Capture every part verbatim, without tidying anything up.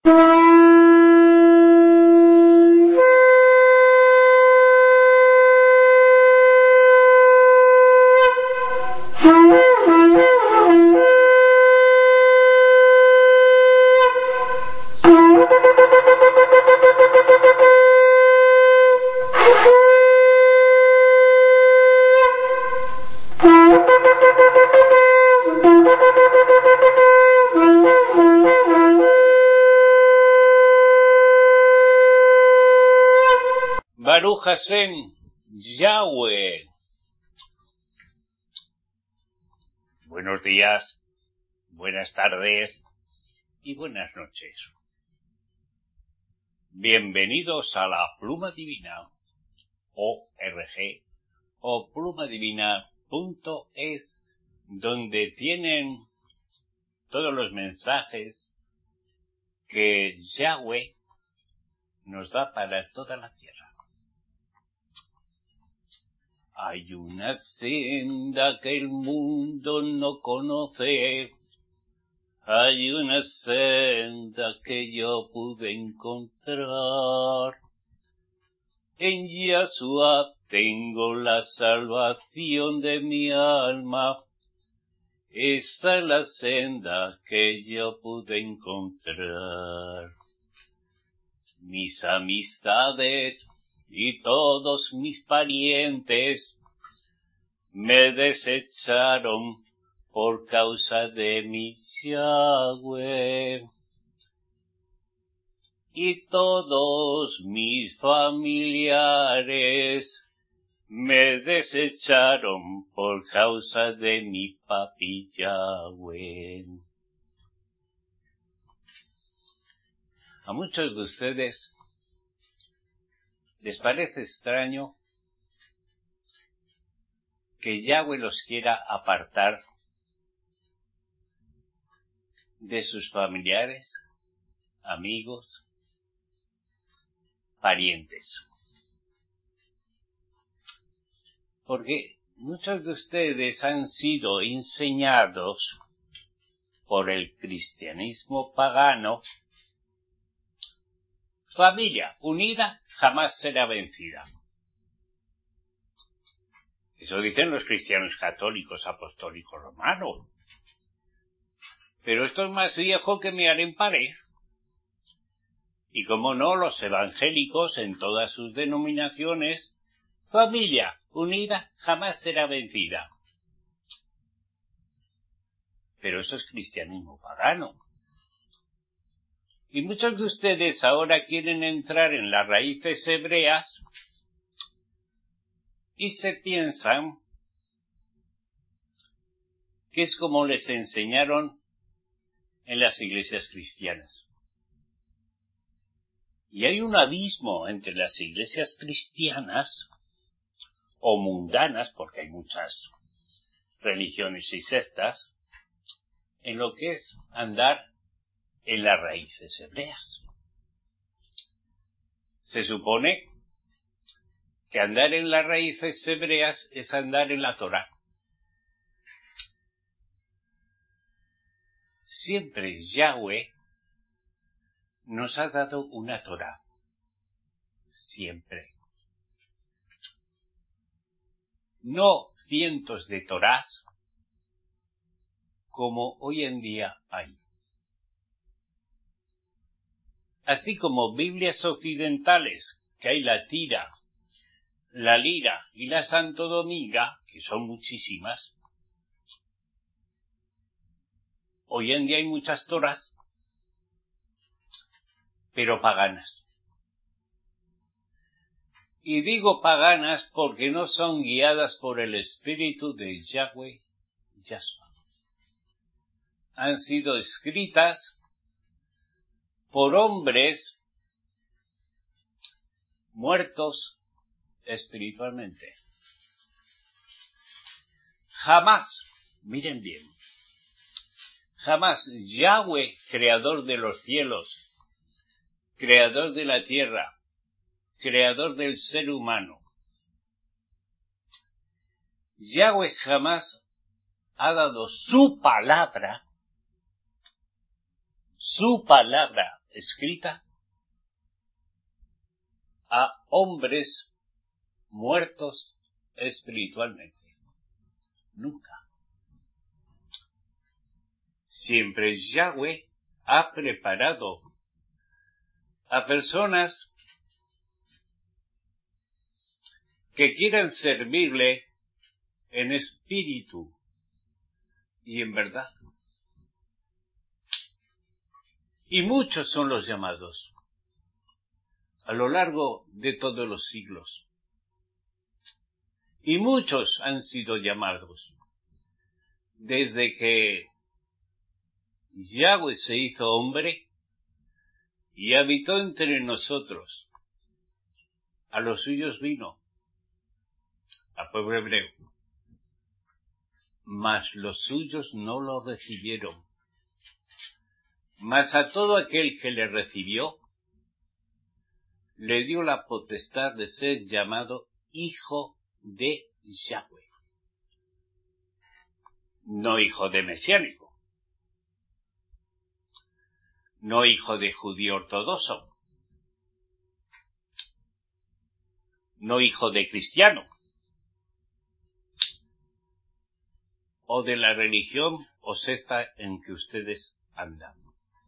Baruch Hashem, Yahweh. Buenos días, buenas tardes y buenas noches. Bienvenidos a la Pluma Divina, O R G, o plumadivina punto es, donde tienen todos los mensajes que Yahweh nos da para toda la tierra. Hay una senda que el mundo no conoce, hay una senda que yo pude encontrar. En Yahshua tengo la salvación de mi alma, esa es la senda que yo pude encontrar. Mis amistades y todos mis parientes me desecharon por causa de mi Yahweh. Y todos mis familiares me desecharon por causa de mi papi Yahweh. A muchos de ustedes les parece extraño que Yahweh los quiera apartar de sus familiares, amigos, parientes. Porque muchos de ustedes han sido enseñados por el cristianismo pagano: familia unida jamás será vencida. Eso dicen los cristianos católicos, apostólicos, romanos. Pero esto es más viejo que mear en pared. Y como no, los evangélicos en todas sus denominaciones: familia unida jamás será vencida. Pero eso es cristianismo pagano. Y muchos de ustedes ahora quieren entrar en las raíces hebreas y se piensan que es como les enseñaron en las iglesias cristianas. Y hay un abismo entre las iglesias cristianas o mundanas, porque hay muchas religiones y sectas, en lo que es andar en las raíces hebreas. Se supone que andar en las raíces hebreas es andar en la Torá. Siempre Yahweh nos ha dado una Torá. Siempre. No cientos de Torás como hoy en día hay. Así como Biblias occidentales, que hay la Tira, la Lira y la Santo Dominga, que son muchísimas, hoy en día hay muchas Torás, pero paganas. Y digo paganas porque no son guiadas por el Espíritu de Yahweh Yahshua. Han sido escritas por hombres muertos espiritualmente. Jamás, miren bien, jamás Yahweh, creador de los cielos, creador de la tierra, creador del ser humano, Yahweh jamás ha dado su palabra, su palabra escrita a hombres muertos espiritualmente. Nunca. Siempre Yahweh ha preparado a personas que quieran servirle en espíritu y en verdad. Y muchos son los llamados a lo largo de todos los siglos. Y muchos han sido llamados desde que Yahweh se hizo hombre y habitó entre nosotros. A los suyos vino, al pueblo hebreo, mas los suyos no lo recibieron. Mas a todo aquel que le recibió, le dio la potestad de ser llamado hijo de Yahweh. No hijo de mesiánico, no hijo de judío ortodoxo, no hijo de cristiano, o de la religión o secta en que ustedes andan.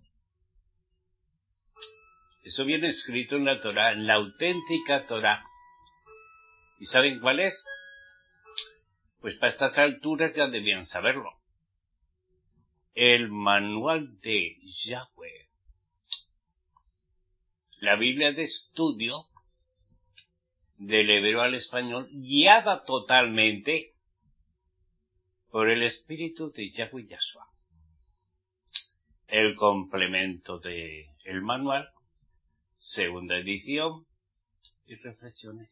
Eso viene escrito en la Torá, en la auténtica Torá. ¿Y saben cuál es? Pues para estas alturas ya debían saberlo. El manual de Yahweh. La Biblia de estudio del hebreo al español, guiada totalmente por el espíritu de Yahweh Yahshua. El complemento de el manual, segunda edición y reflexiones.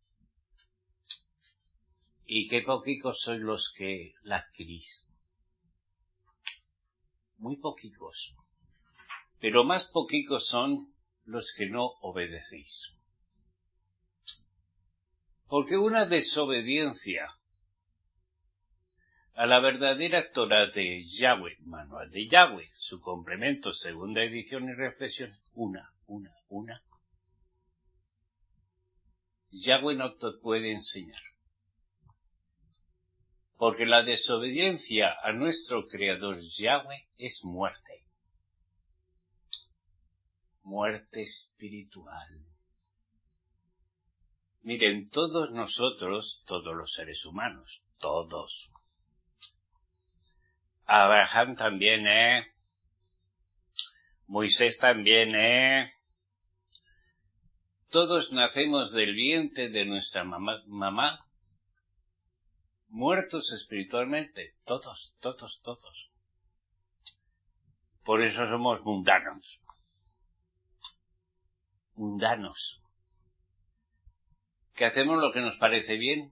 Y qué poquicos sois los que la adquirís. Muy poquicos. Pero más poquicos son los que no obedecéis. Porque una desobediencia a la verdadera Torá de Yahweh, manual de Yahweh, su complemento, segunda edición y reflexión, una, una, una. Yahweh no te puede enseñar. Porque la desobediencia a nuestro Creador Yahweh es muerte. Muerte espiritual. Miren, todos nosotros, todos los seres humanos, todos. Abraham también, ¿eh? Moisés también, ¿eh? Todos nacemos del vientre de nuestra mamá, mamá, muertos espiritualmente, todos, todos, todos. Por eso somos mundanos. Mundanos. Que hacemos lo que nos parece bien,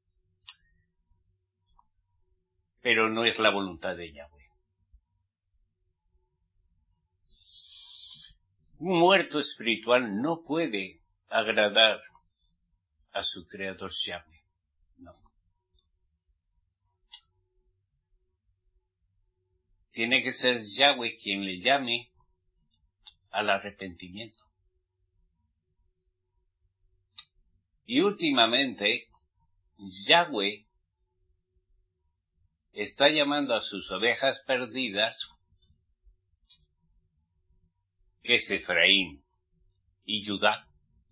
pero no es la voluntad de Yahweh. Un muerto espiritual no puede agradar a su Creador Yahweh. No. Tiene que ser Yahweh quien le llame al arrepentimiento. Y últimamente, Yahweh está llamando a sus ovejas perdidas, que es Efraín y Judá,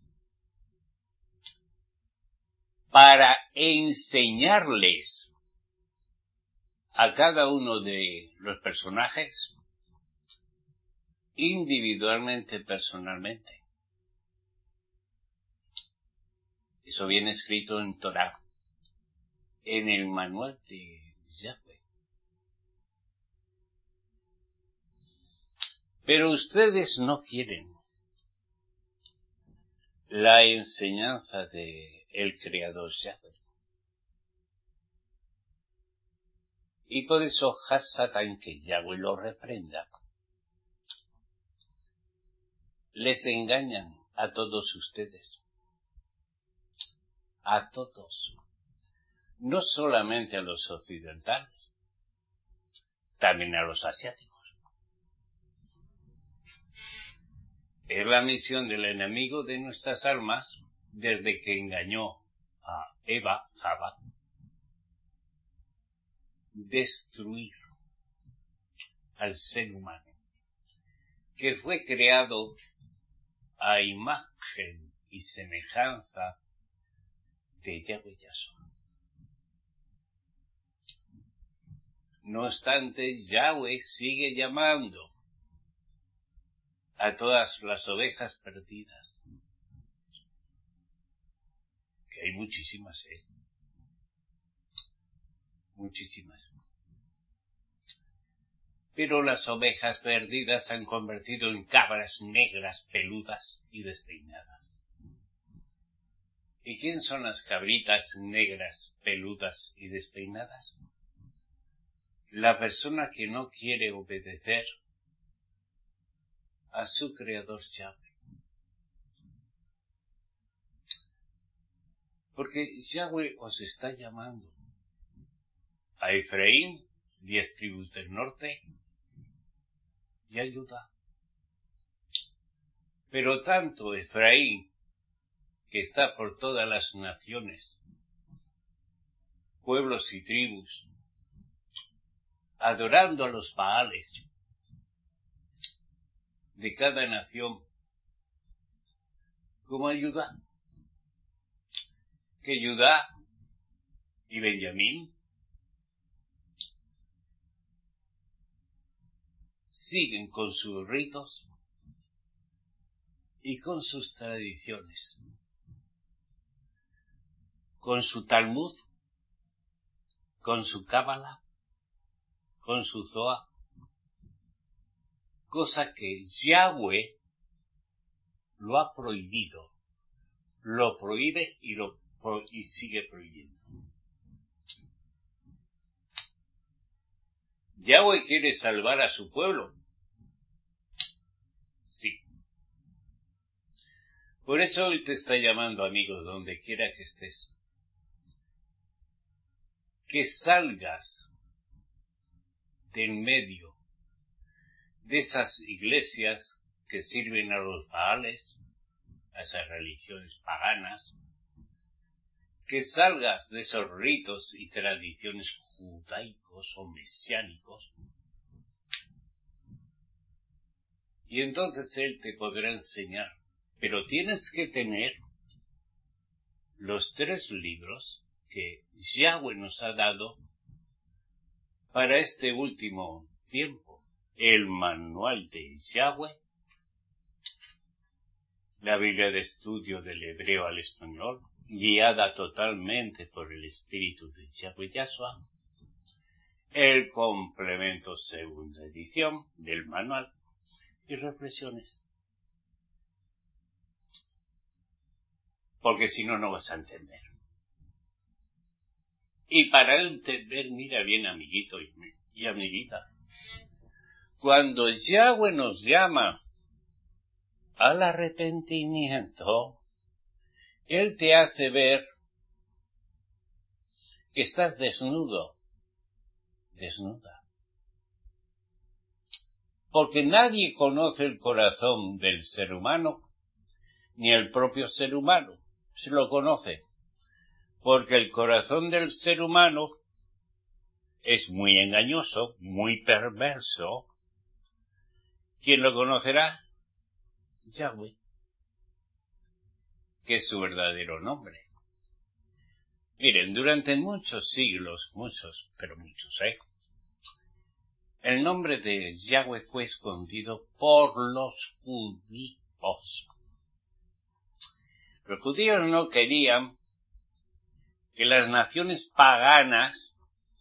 para enseñarles a cada uno de los personajes individualmente, personalmente. Eso viene escrito en Torá, en el manual de Yahweh. Pero ustedes no quieren la enseñanza de el Creador Yahweh. Y por eso Hasatán, que Yahweh lo reprenda, les engañan a todos ustedes. A todos. No solamente a los occidentales, también a los asiáticos. Es la misión del enemigo de nuestras almas desde que engañó a Eva, Java, destruir al ser humano, que fue creado a imagen y semejanza de Yahweh Yahshua. No obstante, Yahweh sigue llamando a todas las ovejas perdidas, que hay muchísimas, ¿eh? Muchísimas. Pero las ovejas perdidas se han convertido en cabras negras, peludas y despeinadas. ¿Y quién son las cabritas negras, peludas y despeinadas? La persona que no quiere obedecer a su creador Yahweh. Porque Yahweh os está llamando a Efraín, diez tribus del norte, y a Judá. Pero tanto Efraín, que está por todas las naciones, pueblos y tribus, adorando a los Baales de cada nación, como a Judá, que Judá y Benjamín siguen con sus ritos y con sus tradiciones, con su Talmud, con su Cábala, con su Zohar, cosa que Yahweh lo ha prohibido, lo prohíbe y lo pro- y sigue prohibiendo. Yahweh quiere salvar a su pueblo. Sí. Por eso hoy te está llamando, amigo, donde quiera que estés, que salgas de en medio de esas iglesias que sirven a los Baales, a esas religiones paganas, que salgas de esos ritos y tradiciones judaicos o mesiánicos, y entonces Él te podrá enseñar. Pero tienes que tener los tres libros que Yahweh nos ha dado para este último tiempo. El manual de Yahweh, la Biblia de estudio del hebreo al español, guiada totalmente por el Espíritu de Yahweh Yahshua, el complemento segunda edición del manual y reflexiones. Porque si no, no vas a entender. Y para entender, mira bien, amiguito y, y amiguita, cuando Yahweh nos llama al arrepentimiento, Él te hace ver que estás desnudo, desnuda. Porque nadie conoce el corazón del ser humano, ni el propio ser humano se lo conoce. Porque el corazón del ser humano es muy engañoso, muy perverso. ¿Quién lo conocerá? Yahweh, que es su verdadero nombre. Miren, durante muchos siglos, muchos, pero muchos, ¿eh? El nombre de Yahweh fue escondido por los judíos. Los judíos no querían que las naciones paganas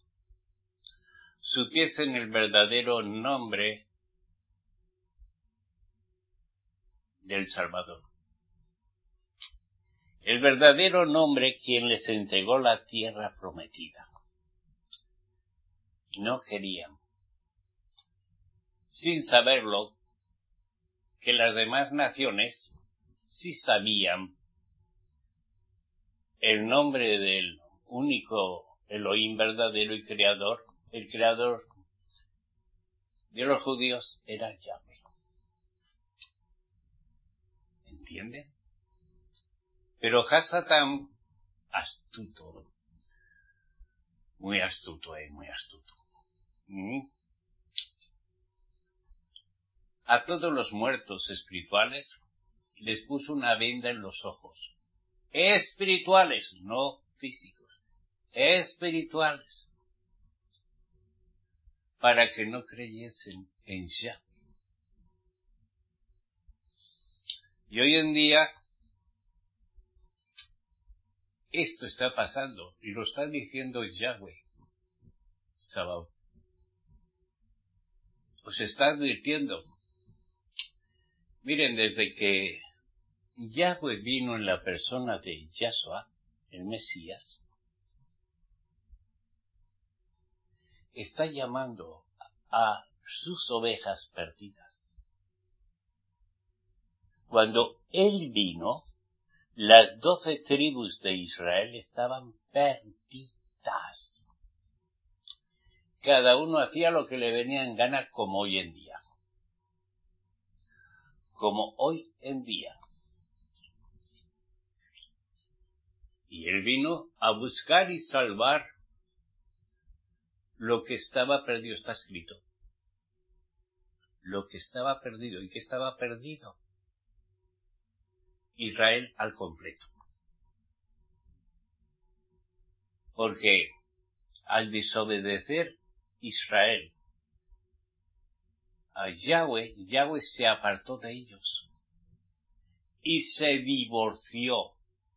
supiesen el verdadero nombre del Salvador. El verdadero nombre quien les entregó la tierra prometida. No querían, sin saberlo, que las demás naciones sí sabían el nombre del único Elohim verdadero y creador. El creador de los judíos era Yahweh. ¿entienden? Pero Hasatán, astuto, muy astuto, eh, muy astuto. ¿Mm? A todos los muertos espirituales les puso una venda en los ojos. Espirituales, no físicos. Espirituales. Para que no creyesen en Yahweh. Y hoy en día esto está pasando y lo está diciendo Yahweh Sabaoth. Os está advirtiendo. Miren, desde que Yahweh vino en la persona de Yahshua, el Mesías, está llamando a sus ovejas perdidas. Cuando Él vino, las doce tribus de Israel estaban perdidas. Cada uno hacía lo que le venía en gana, como hoy en día. Como hoy en día. Y Él vino a buscar y salvar lo que estaba perdido. Está escrito. Lo que estaba perdido. ¿Y qué estaba perdido? Israel al completo. Porque al desobedecer Israel a Yahweh, Yahweh se apartó de ellos y se divorció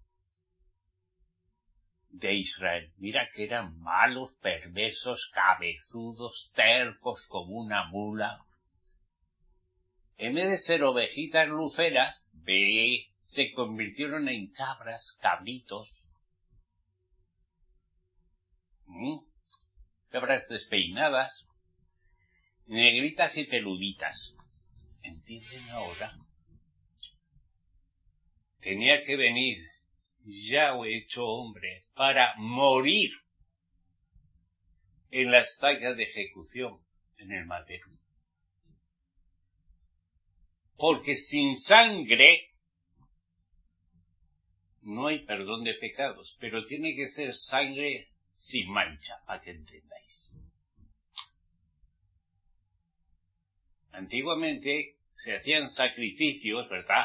de Israel. Mira que eran malos, perversos, cabezudos, tercos como una mula. En vez de ser ovejitas luceras, ve, se convirtieron en cabras, cabritos. ¿Mm? Cabras despeinadas, negritas y peluditas. ¿Entienden ahora? Tenía que venir Yahweh hecho hombre para morir en las tallas de ejecución en el madero. Porque sin sangre no hay perdón de pecados, pero tiene que ser sangre sin mancha, para que entendáis. Antiguamente se hacían sacrificios, ¿verdad?,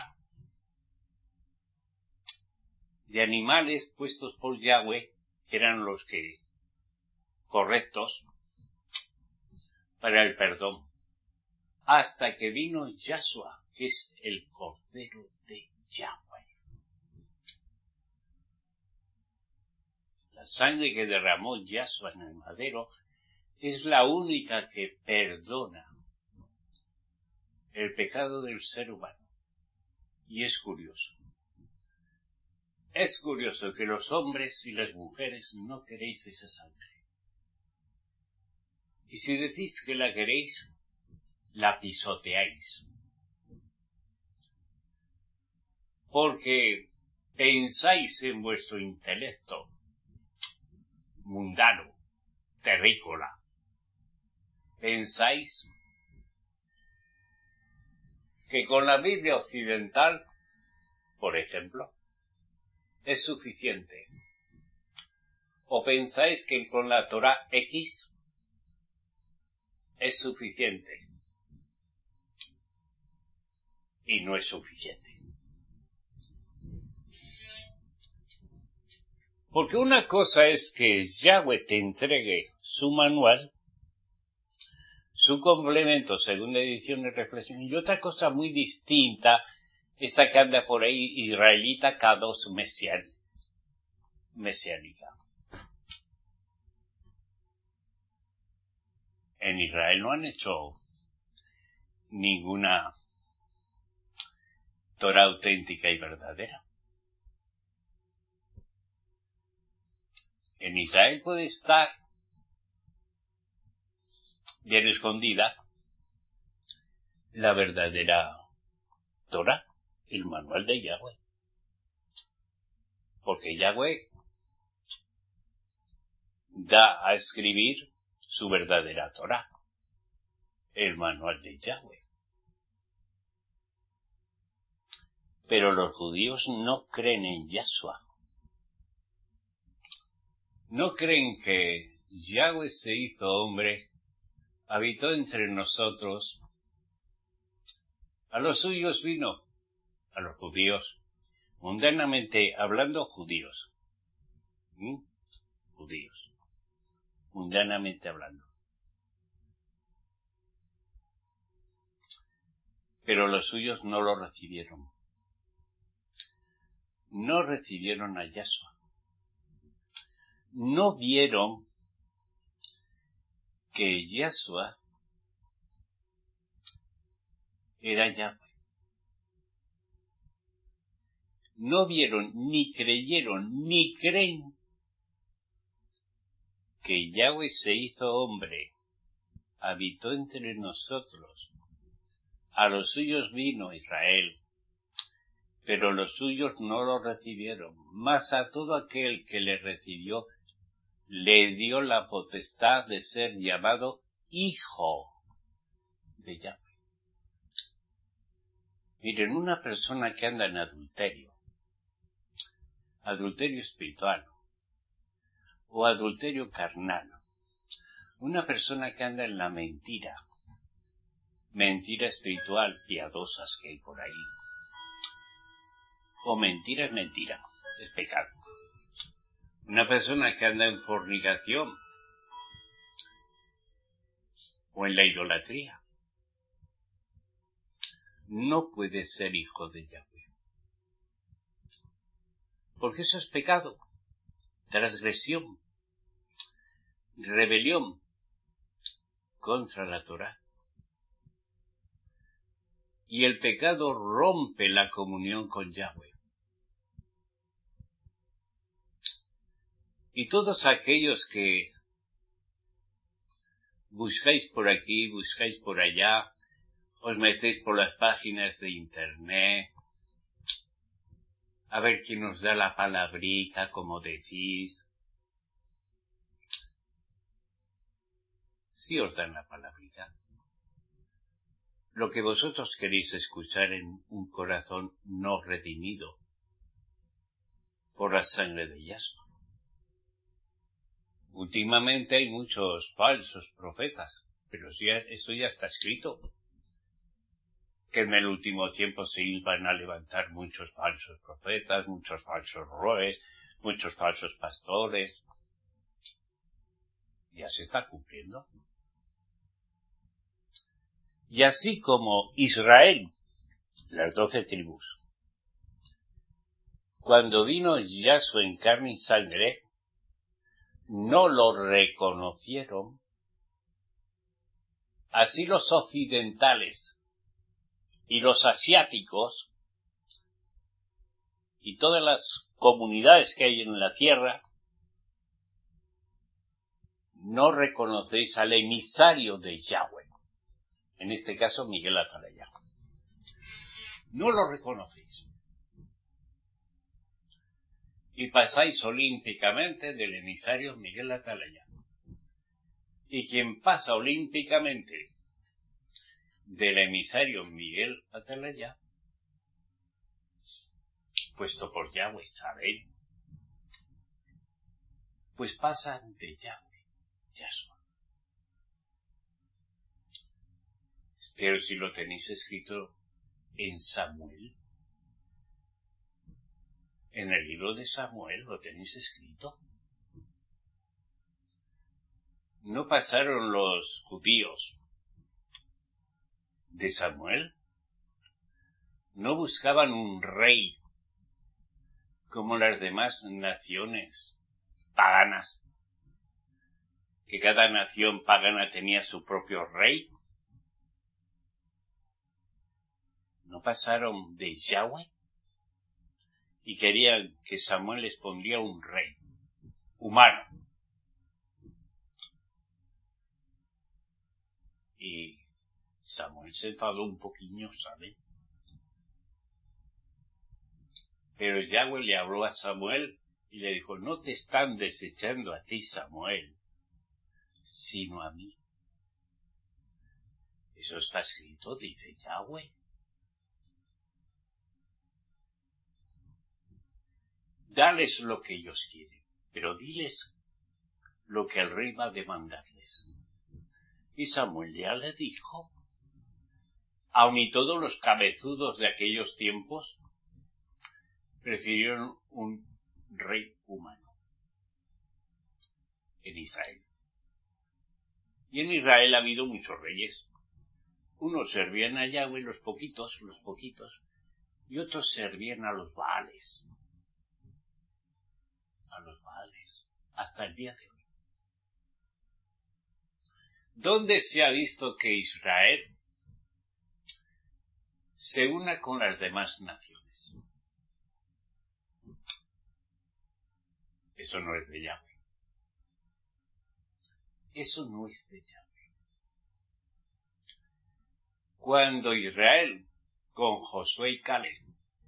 de animales puestos por Yahweh, que eran los que correctos para el perdón, hasta que vino Yahshua, que es el Cordero de Yahweh. La sangre que derramó Yahshua en el madero es la única que perdona el pecado del ser humano. Y es curioso. Es curioso que los hombres y las mujeres no queréis esa sangre. Y si decís que la queréis, la pisoteáis. Porque pensáis en vuestro intelecto mundano, terrícola. Pensáis que con la Biblia occidental, por ejemplo, es suficiente. O pensáis que con la Torá X es suficiente. Y no es suficiente. Porque una cosa es que Yahweh te entregue su manual, su complemento, segunda edición de reflexión, y otra cosa muy distinta, esta que anda por ahí, israelita Kadosh mesiánica. En Israel no han hecho ninguna Torah auténtica y verdadera. En Israel puede estar bien escondida la verdadera Torah, el manual de Yahweh. Porque Yahweh da a escribir su verdadera Torah, el manual de Yahweh. Pero los judíos no creen en Yahshua. No creen que Yahweh se hizo hombre, habitó entre nosotros. A los suyos vino, a los judíos, mundanamente hablando judíos. ¿Mm? Judíos. Mundanamente hablando. Pero los suyos no lo recibieron. No recibieron a Yahshua. No vieron que Yahshua era Yahweh. No vieron, ni creyeron, ni creen que Yahweh se hizo hombre, habitó entre nosotros. A los suyos vino Israel, pero los suyos no lo recibieron. Mas a todo aquel que le recibió, le dio la potestad de ser llamado hijo de Yahweh. Miren, una persona que anda en adulterio, adulterio espiritual o adulterio carnal, una persona que anda en la mentira, mentira espiritual, piadosas que hay por ahí, o mentira es mentira, es pecado. Una persona que anda en fornicación o en la idolatría no puede ser hijo de Yahweh. Porque eso es pecado, transgresión, rebelión contra la Torá. Y el pecado rompe la comunión con Yahweh. Y todos aquellos que buscáis por aquí, buscáis por allá, os metéis por las páginas de internet, a ver quién os da la palabrita, como decís. Sí os dan la palabrita. Lo que vosotros queréis escuchar en un corazón no redimido por la sangre de Yahshua. Últimamente hay muchos falsos profetas, pero sí, eso ya está escrito. Que en el último tiempo se iban a levantar muchos falsos profetas, muchos falsos roes, muchos falsos pastores. Ya se está cumpliendo. Y así como Israel, las doce tribus, cuando vino Yahshua en carne y sangre, no lo reconocieron, así los occidentales y los asiáticos y todas las comunidades que hay en la tierra, no reconocéis al emisario de Yahweh, en este caso Miguel Atalaya. No lo reconocéis. Y pasáis olímpicamente del emisario Miguel Atalaya. Y quien pasa olímpicamente del emisario Miguel Atalaya, puesto por Yahweh, ¿saben? Pues pasan de Yahweh, Yahshua. Pero si lo tenéis escrito en Samuel, en el libro de Samuel lo tenéis escrito. ¿No pasaron los judíos de Samuel? ¿No buscaban un rey como las demás naciones paganas? Que cada nación pagana tenía su propio rey. ¿No pasaron de Yahweh? Y querían que Samuel les pondría un rey humano. Y Samuel se enfadó un poquillo, ¿sabe? Pero Yahweh le habló a Samuel y le dijo, no te están desechando a ti, Samuel, sino a mí. Eso está escrito, dice Yahweh. dales lo que ellos quieren, pero diles lo que el rey va a demandarles. Y Samuel ya le dijo, aun y todos los cabezudos de aquellos tiempos prefirieron un rey humano en Israel. Y en Israel ha habido muchos reyes. Unos servían a Yahweh, los poquitos, los poquitos, y otros servían a los Baales. A los Baales, hasta el día de hoy. ¿Dónde se ha visto que Israel se una con las demás naciones? Eso no es de Yahweh. Eso no es de Yahweh. Cuando Israel, con Josué y Caleb,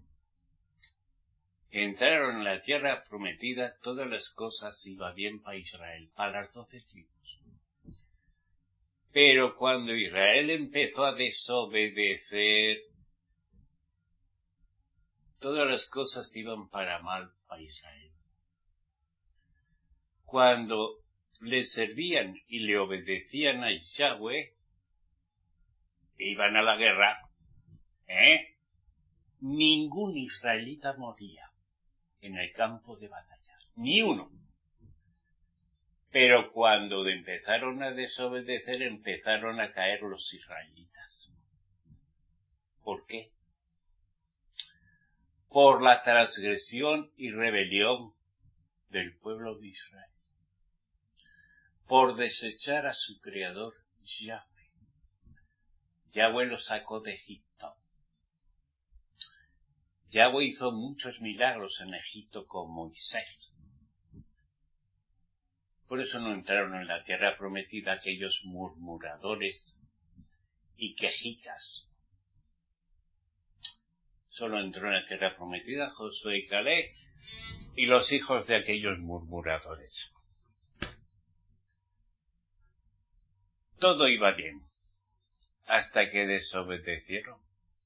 entraron en la tierra prometida, todas las cosas iban bien para Israel, para las doce tribus. Pero cuando Israel empezó a desobedecer, todas las cosas iban para mal para Israel. Cuando le servían y le obedecían a Yahweh, e iban a la guerra, ¿eh? Ningún israelita moría en el campo de batalla, ni uno. Pero cuando empezaron a desobedecer, empezaron a caer los israelitas. ¿Por qué? Por la transgresión y rebelión del pueblo de Israel, por desechar a su creador Yahweh. Yahweh lo sacó de Egipto. Yahweh hizo muchos milagros en Egipto con Moisés. Por eso no entraron en la tierra prometida aquellos murmuradores y quejicas. Solo entró en la tierra prometida Josué y Caleb y los hijos de aquellos murmuradores. Todo iba bien, hasta que desobedecieron.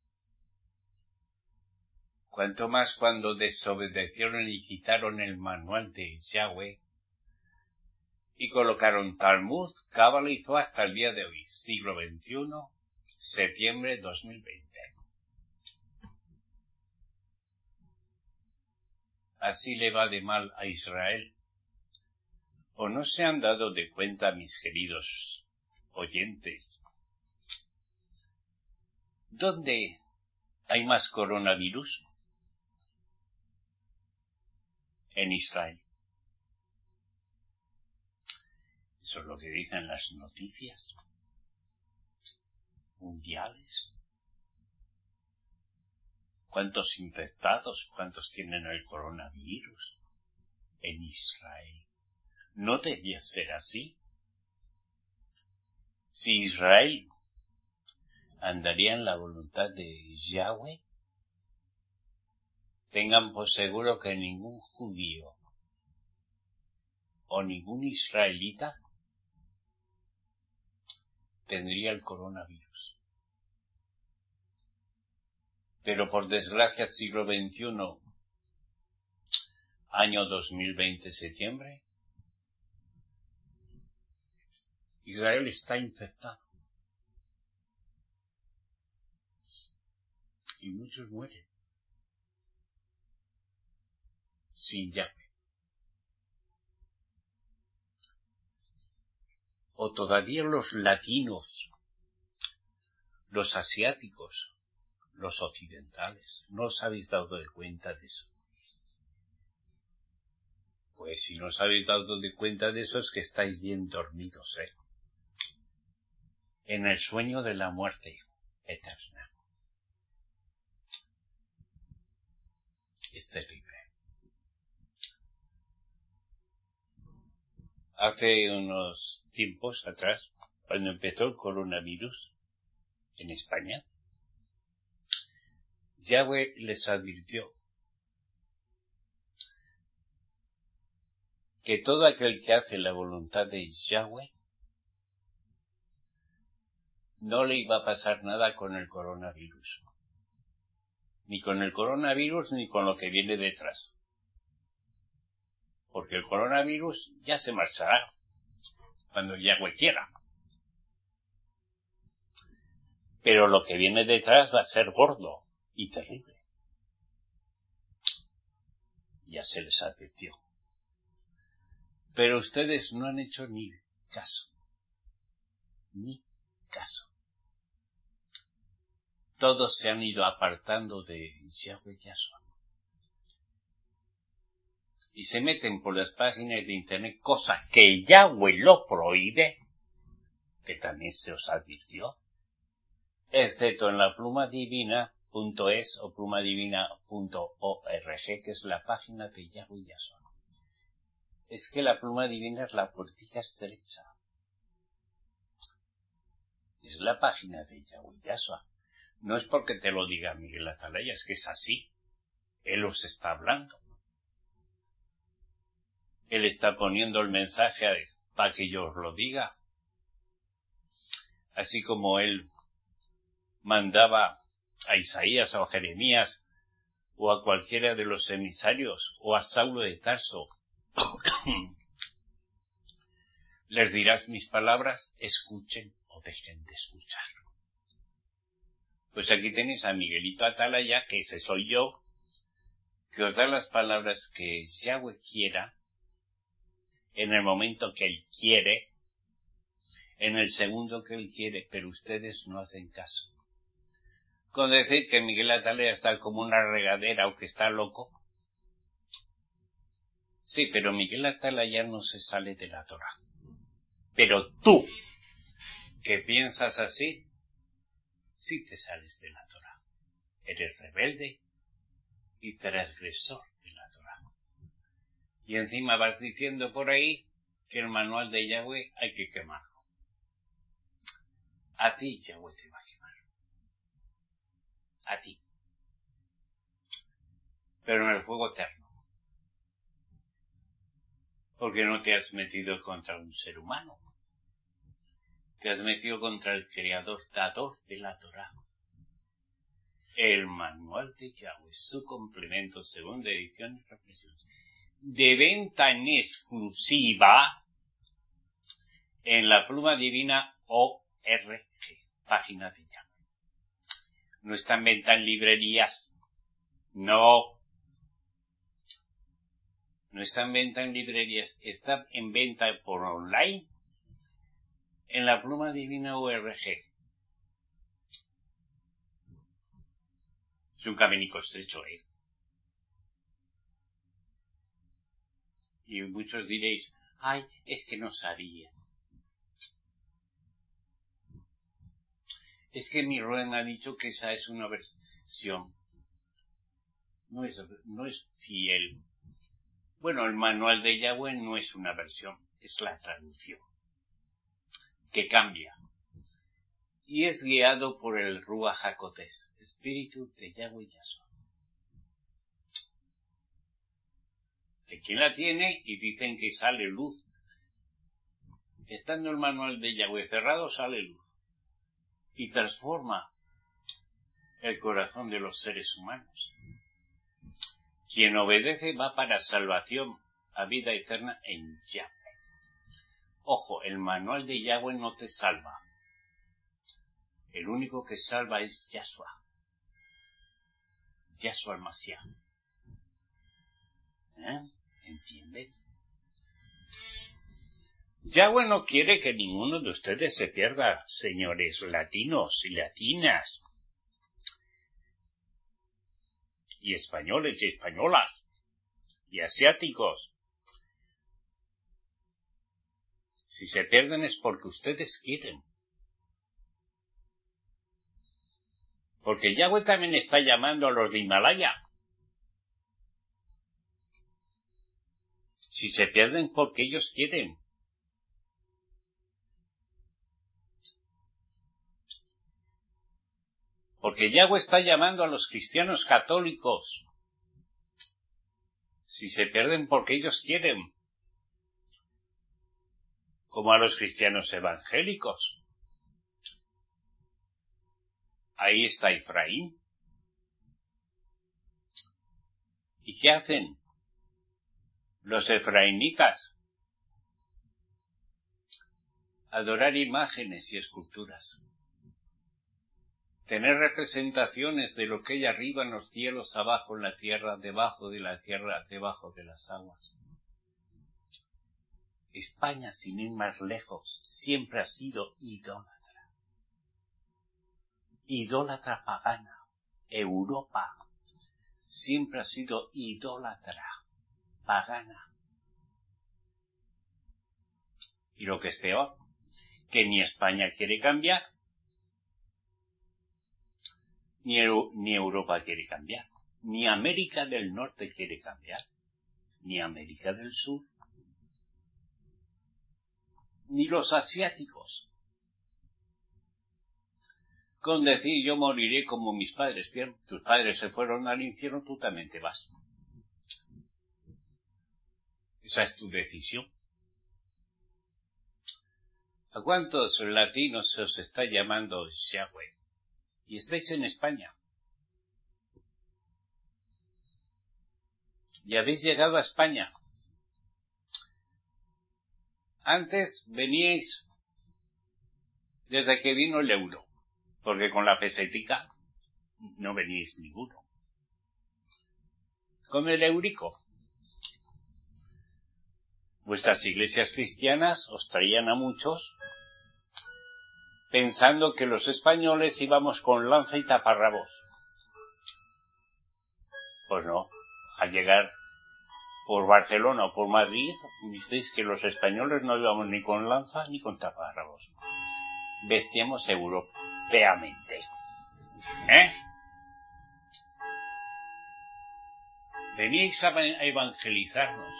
Cuanto más cuando desobedecieron y quitaron el manual de Yahweh y colocaron Talmud, Cábala hizo hasta el día de hoy, siglo veintiuno, septiembre de dos mil veinte. Así le va de mal a Israel. ¿O no se han dado de cuenta, mis queridos oyentes? ¿Dónde hay más coronavirus? En Israel. Eso es lo que dicen las noticias mundiales. ¿Cuántos infectados, cuántos tienen el coronavirus en Israel? No debía ser así. Si Israel andaría en la voluntad de Yahweh, tengan por seguro que ningún judío o ningún israelita tendría el coronavirus. Pero por desgracia, siglo veintiuno, año dos mil veinte, septiembre, Israel está infectado. Y muchos mueren. Sin Yahweh. O todavía los latinos, los asiáticos, los occidentales, ¿no os habéis dado de cuenta de eso? Pues si no os habéis dado de cuenta de eso es que estáis bien dormidos, ¿eh? En el sueño de la muerte eterna. Es terrible. Hace unos tiempos atrás, cuando empezó el coronavirus en España, Yahweh les advirtió que todo aquel que hace la voluntad de Yahweh no le iba a pasar nada con el coronavirus. Ni con el coronavirus ni con lo que viene detrás. porque el coronavirus ya se marchará cuando Yahweh quiera. Pero lo que viene detrás va a ser gordo y terrible. Ya se les advirtió. Pero ustedes no han hecho ni caso. Ni caso. Todos se han ido apartando de Yahweh Yahshua. Y se meten por las páginas de internet cosas que Yahweh lo prohíbe, que también se os advirtió, excepto en la pluma divina punto es o pluma divina punto org, que es la página de Yahweh Yahshua. Es que la pluma divina es la política estrecha. Es la página de Yahweh Yahshua. No es porque te lo diga Miguel Atalaya, es que es así. Él os está hablando. Él está poniendo el mensaje para que yo os lo diga. Así como él mandaba a Isaías o a Jeremías o a cualquiera de los emisarios o a Saulo de Tarso. Les dirás mis palabras, escuchen o dejen de escuchar. Pues aquí tenéis a Miguelito Atalaya, que ese soy yo, que os da las palabras que Yahweh quiera, en el momento que Él quiere, en el segundo que Él quiere, pero ustedes no hacen caso. Con decir que Miguel Atalaya está como una regadera o que está loco. Sí, pero Miguel Atalaya no se sale de la Torá. Pero tú, que piensas así, sí te sales de la Torá. Eres rebelde y transgresor de la Torá. Y encima vas diciendo por ahí que el manual de Yahweh hay que quemarlo. A ti Yahweh te va a quemar. A ti. Pero en el fuego eterno. Porque no te has metido contra un ser humano. Te has metido contra el creador, dador de la Torá. El manual de Yahweh, su complemento, segunda edición y reflexión, de venta en exclusiva en la pluma divina O R G, página de Yahweh. No está en venta en librerías. No. No está en venta en librerías. Está en venta por online en la pluma divina O R G. Es un caminico estrecho, ¿eh? Y muchos diréis, ay, es que no sabía. Es que mi Rubén me ha dicho que esa es una versión. No es, no es fiel. Bueno, el manual de Yahweh no es una versión, es la traducción. Que cambia. Y es guiado por el Ruach HaKodesh, espíritu de Yahweh Yahshua. Hay quien la tiene y dicen que sale luz. Estando el manual de Yahweh cerrado, sale luz. Y transforma el corazón de los seres humanos. Quien obedece va para salvación, a vida eterna en Yahweh. Ojo, el manual de Yahweh no te salva. El único que salva es Yahshua. Yahshua el Mashiach. ¿Eh? ¿Entienden? Yahweh no quiere que ninguno de ustedes se pierda, señores latinos y latinas. Y españoles y españolas. Y asiáticos. Si se pierden es porque ustedes quieren. Porque Yahweh también está llamando a los de Himalaya. Si se pierden porque ellos quieren. Porque Yahweh está llamando a los cristianos católicos. Si se pierden porque ellos quieren. Como a los cristianos evangélicos. Ahí está Efraín. ¿Y qué hacen? los efraimitas, adorar imágenes y esculturas, tener representaciones de lo que hay arriba en los cielos, abajo en la tierra, debajo de la tierra, debajo de las aguas. España, sin ir más lejos, siempre ha sido idólatra. Idólatra pagana. Europa siempre ha sido idólatra pagana. Y lo que es peor, que ni España quiere cambiar, ni, ni Europa quiere cambiar, ni América del Norte quiere cambiar, ni América del Sur, ni los asiáticos. Con decir yo moriré como mis padres, bien, tus padres se fueron al infierno, tú también te vas. Esa es tu decisión. ¿A cuántos latinos se os está llamando Yahweh? Y estáis en España. Y habéis llegado a España. Antes veníais desde que vino el euro, porque con la pesetica no veníais ninguno. Con el eurico, vuestras iglesias cristianas os traían a muchos pensando que los españoles íbamos con lanza y taparrabos. Pues no, al llegar por Barcelona o por Madrid, visteis que los españoles no íbamos ni con lanza ni con taparrabos. Vestíamos europeamente. ¿Eh? Veníais a evangelizarnos.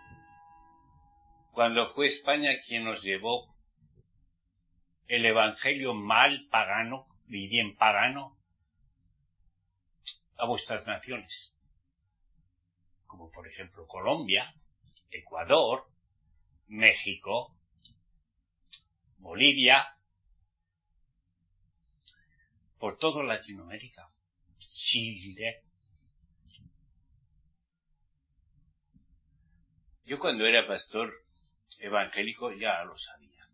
Cuando fue España quien nos llevó el evangelio mal pagano, y bien pagano, a vuestras naciones. Como por ejemplo Colombia, Ecuador, México, Bolivia, por toda Latinoamérica, Chile. Yo cuando era pastor evangélico ya lo sabía.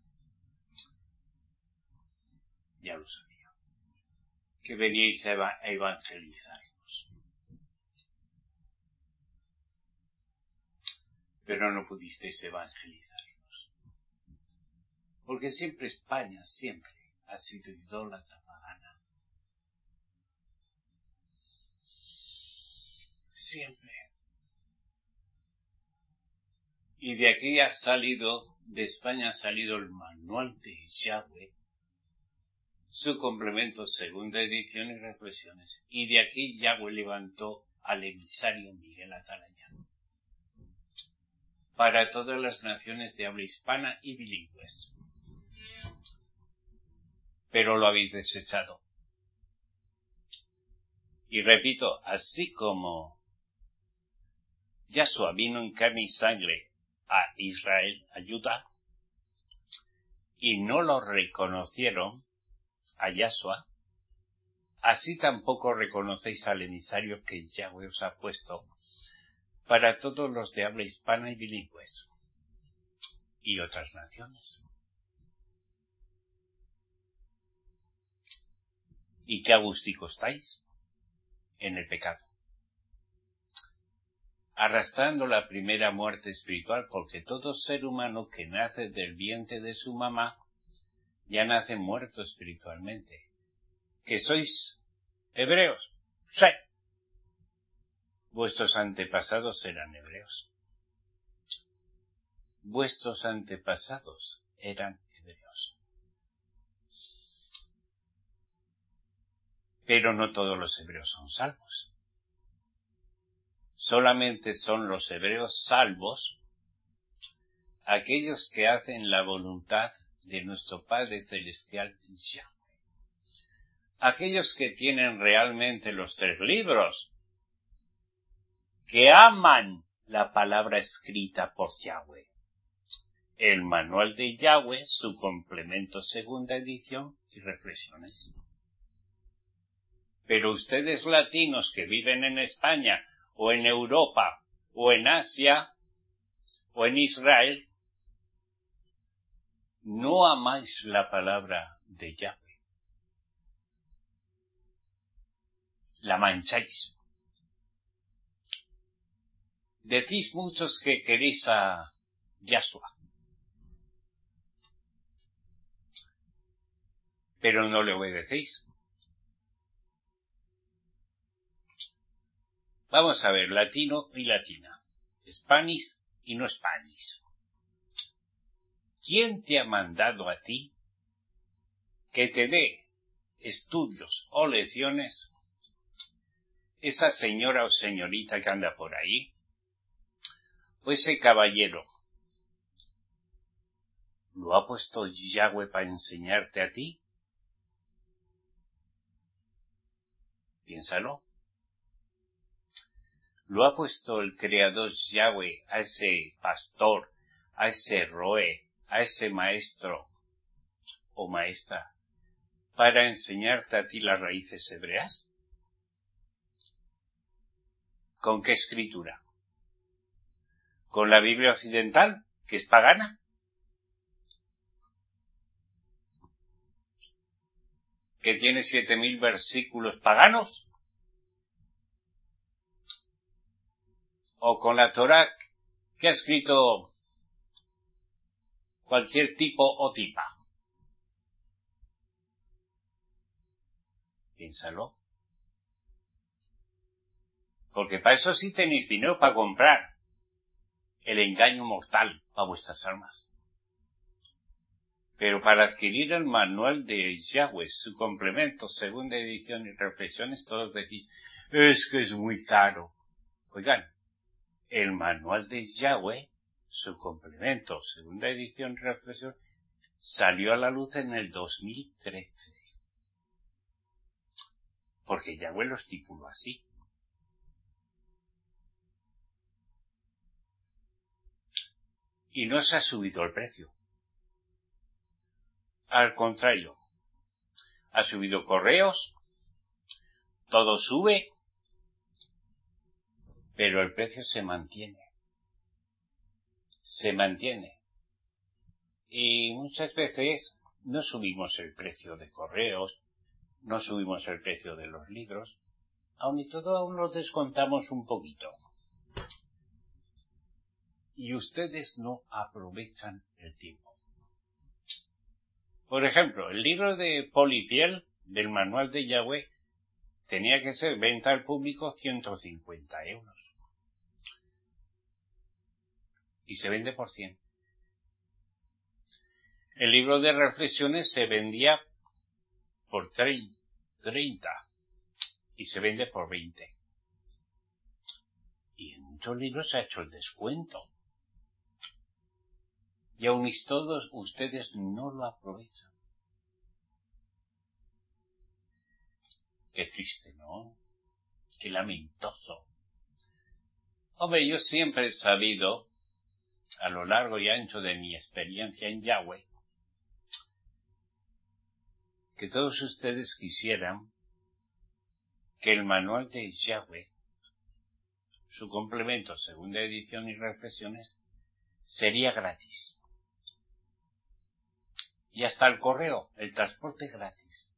Ya lo sabía. Que veníais a evangelizarnos. Pero no pudisteis evangelizarnos. Porque siempre España, siempre ha sido idólatra pagana. Siempre. Y de aquí ha salido, de España ha salido el manual de Yahweh, su complemento, segunda edición y reflexiones. Y de aquí Yahweh levantó al emisario Miguel Atalaya para todas las naciones de habla hispana y bilingües. Pero lo habéis desechado. Y repito, así como Yahshua vino en carne y sangre a Israel, a Judá, y no lo reconocieron a Yahshua, así tampoco reconocéis al emisario que Yahweh os ha puesto para todos los de habla hispana y bilingües y otras naciones. ¿Y qué agustico estáis? En el pecado, arrastrando la primera muerte espiritual, porque todo ser humano que nace del vientre de su mamá ya nace muerto espiritualmente. ¿Que sois hebreos? Sí. Vuestros antepasados eran hebreos. Vuestros antepasados eran hebreos. Pero no todos los hebreos son salvos. Solamente son los hebreos salvos aquellos que hacen la voluntad de nuestro Padre Celestial Yahweh. Aquellos que tienen realmente los tres libros, que aman la palabra escrita por Yahweh. El manual de Yahweh, su complemento segunda edición y reflexiones. Pero ustedes latinos que viven en España o en Europa o en Asia, o en Israel, no amáis la palabra de Yahweh. La mancháis. Decís muchos que queréis a Yahshua, pero no le obedecéis. Vamos a ver, latino y latina, Spanish y no Spanish. ¿Quién te ha mandado a ti que te dé estudios o lecciones esa señora o señorita que anda por ahí? O ese caballero, ¿lo ha puesto Yahweh para enseñarte a ti? Piénsalo. ¿Lo ha puesto el Creador Yahweh a ese pastor, a ese roe, a ese maestro o maestra para enseñarte a ti las raíces hebreas? ¿Con qué escritura? ¿Con la Biblia occidental, que es pagana? ¿Que tiene siete mil versículos paganos? ¿O con la Torá, que ha escrito cualquier tipo o tipa? Piénsalo. Porque para eso sí tenéis dinero para comprar el engaño mortal a vuestras almas. Pero para adquirir el manual de Yahweh, su complemento, segunda edición y reflexiones, todos decís, es que es muy caro. Oigan, el manual de Yahweh, su complemento, segunda edición y reflexión, salió a la luz en el dos mil trece. Porque Yahweh lo estipuló así. Y no se ha subido el precio. Al contrario, ha subido correos, todo sube, pero el precio se mantiene. Se mantiene. Y muchas veces no subimos el precio de correos, no subimos el precio de los libros, aun y todo aún los descontamos un poquito. Y ustedes no aprovechan el tiempo. Por ejemplo, el libro de Polipiel, del manual de Yahweh, tenía que ser venta al público ciento cincuenta euros. Y se vende por cien. El libro de reflexiones se vendía por treinta y se vende por veinte. Y en muchos libros se ha hecho el descuento. Y aun y todos ustedes no lo aprovechan. Qué triste, ¿no? Qué lamentoso. Hombre, yo siempre he sabido, a lo largo y ancho de mi experiencia en Yahweh, que todos ustedes quisieran que el manual de Yahweh, su complemento, segunda edición y reflexiones, sería gratis. Y hasta el correo, el transporte gratis.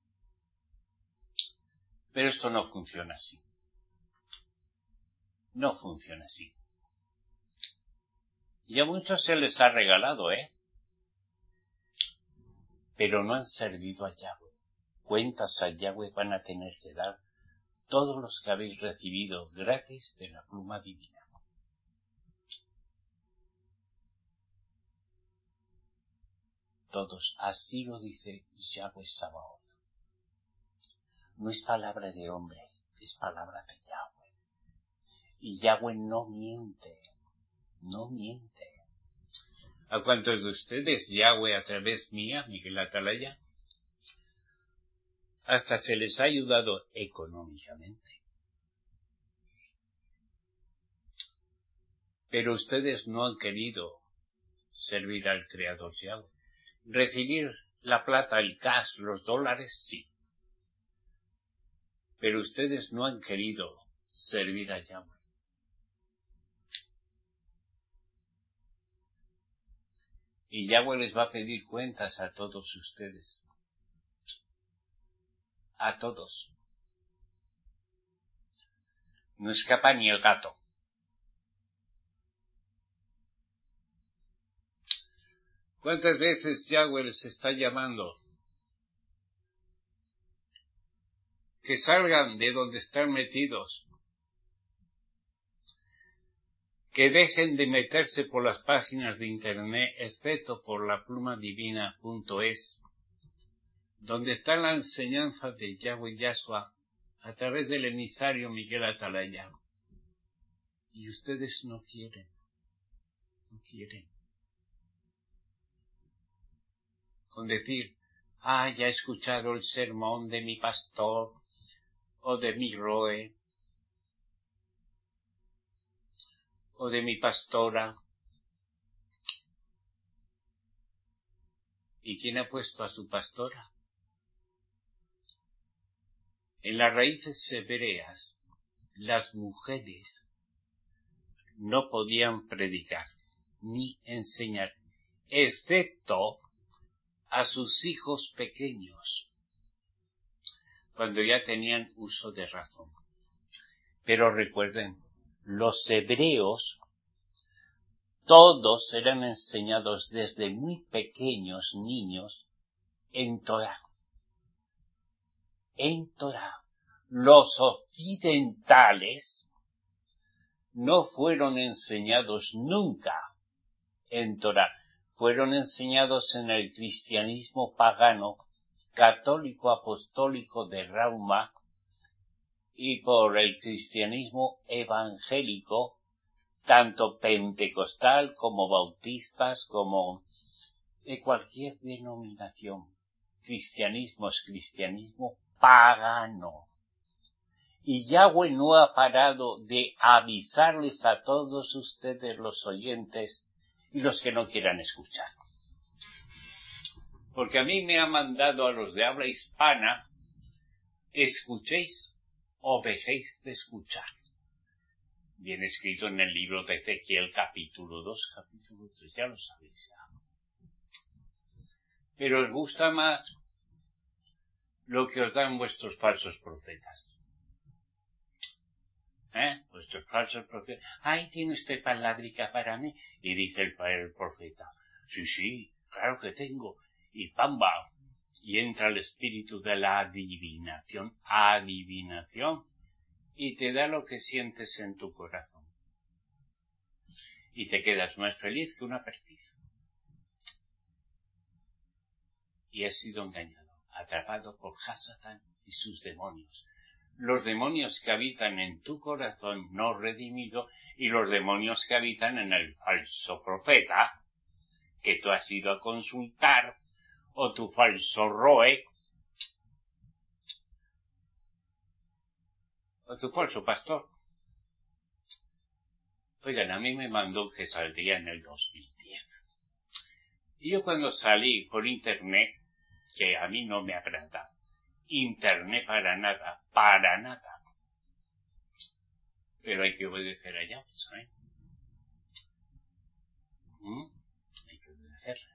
Pero esto no funciona así. No funciona así. Y a muchos se les ha regalado, ¿eh? Pero no han servido a Yahweh. Cuentas a Yahweh van a tener que dar todos los que habéis recibido gratis de la pluma divina. Todos, así lo dice Yahweh Sabaoth. No es palabra de hombre, es palabra de Yahweh. Y Yahweh no miente, no miente. ¿A cuántos de ustedes Yahweh a través mía, Miguel Atalaya, hasta se les ha ayudado económicamente? Pero ustedes no han querido servir al Creador Yahweh. Recibir la plata, el cash, los dólares, sí. Pero ustedes no han querido servir a Yahweh. Y Yahweh les va a pedir cuentas a todos ustedes. A todos. No escapa ni el gato. ¿Cuántas veces Yahweh les está llamando? Que salgan de donde están metidos. Que dejen de meterse por las páginas de internet, excepto por la pluma divina punto es, donde está la enseñanza de Yahweh Yahshua a través del emisario Miguel Atalaya. Y ustedes no quieren, no quieren. Con decir, ah, ya he escuchado el sermón de mi pastor o de mi roe o de mi pastora. ¿Y quién ha puesto a su pastora? En las raíces hebreas, las mujeres no podían predicar ni enseñar, excepto a sus hijos pequeños, cuando ya tenían uso de razón. Pero recuerden, los hebreos, todos eran enseñados desde muy pequeños niños en Torá. En Torá. Los occidentales no fueron enseñados nunca en Torá. Fueron enseñados en el cristianismo pagano, católico apostólico de Rauma, y por el cristianismo evangélico, tanto pentecostal como bautistas, como de cualquier denominación. Cristianismo es cristianismo pagano. Y Yahweh no ha parado de avisarles a todos ustedes, los oyentes, y los que no quieran escuchar. Porque a mí me ha mandado a los de habla hispana, escuchéis o dejéis de escuchar. Viene escrito en el libro de Ezequiel, capítulo dos, capítulo tres, ya lo sabéis ya. Pero os gusta más lo que os dan vuestros falsos profetas. ¿Eh? Vuestros falsos profetas. Ay, tiene usted palábrica para mí. Y dice el, el profeta, sí, sí, claro que tengo. Y pamba. Y entra el espíritu de la adivinación. Adivinación. Y te da lo que sientes en tu corazón. Y te quedas más feliz que una perdiz. Y has sido engañado, atrapado por Hasatán y sus demonios. Los demonios que habitan en tu corazón no redimido y los demonios que habitan en el falso profeta que tú has ido a consultar, o tu falso roe, o tu falso pastor. Oigan, a mí me mandó que saldría en el dos mil diez. Y yo cuando salí por internet, que a mí no me agrada internet para nada, para nada. Pero hay que obedecer a ella, ¿sabes? ¿Mm? Hay que obedecerla.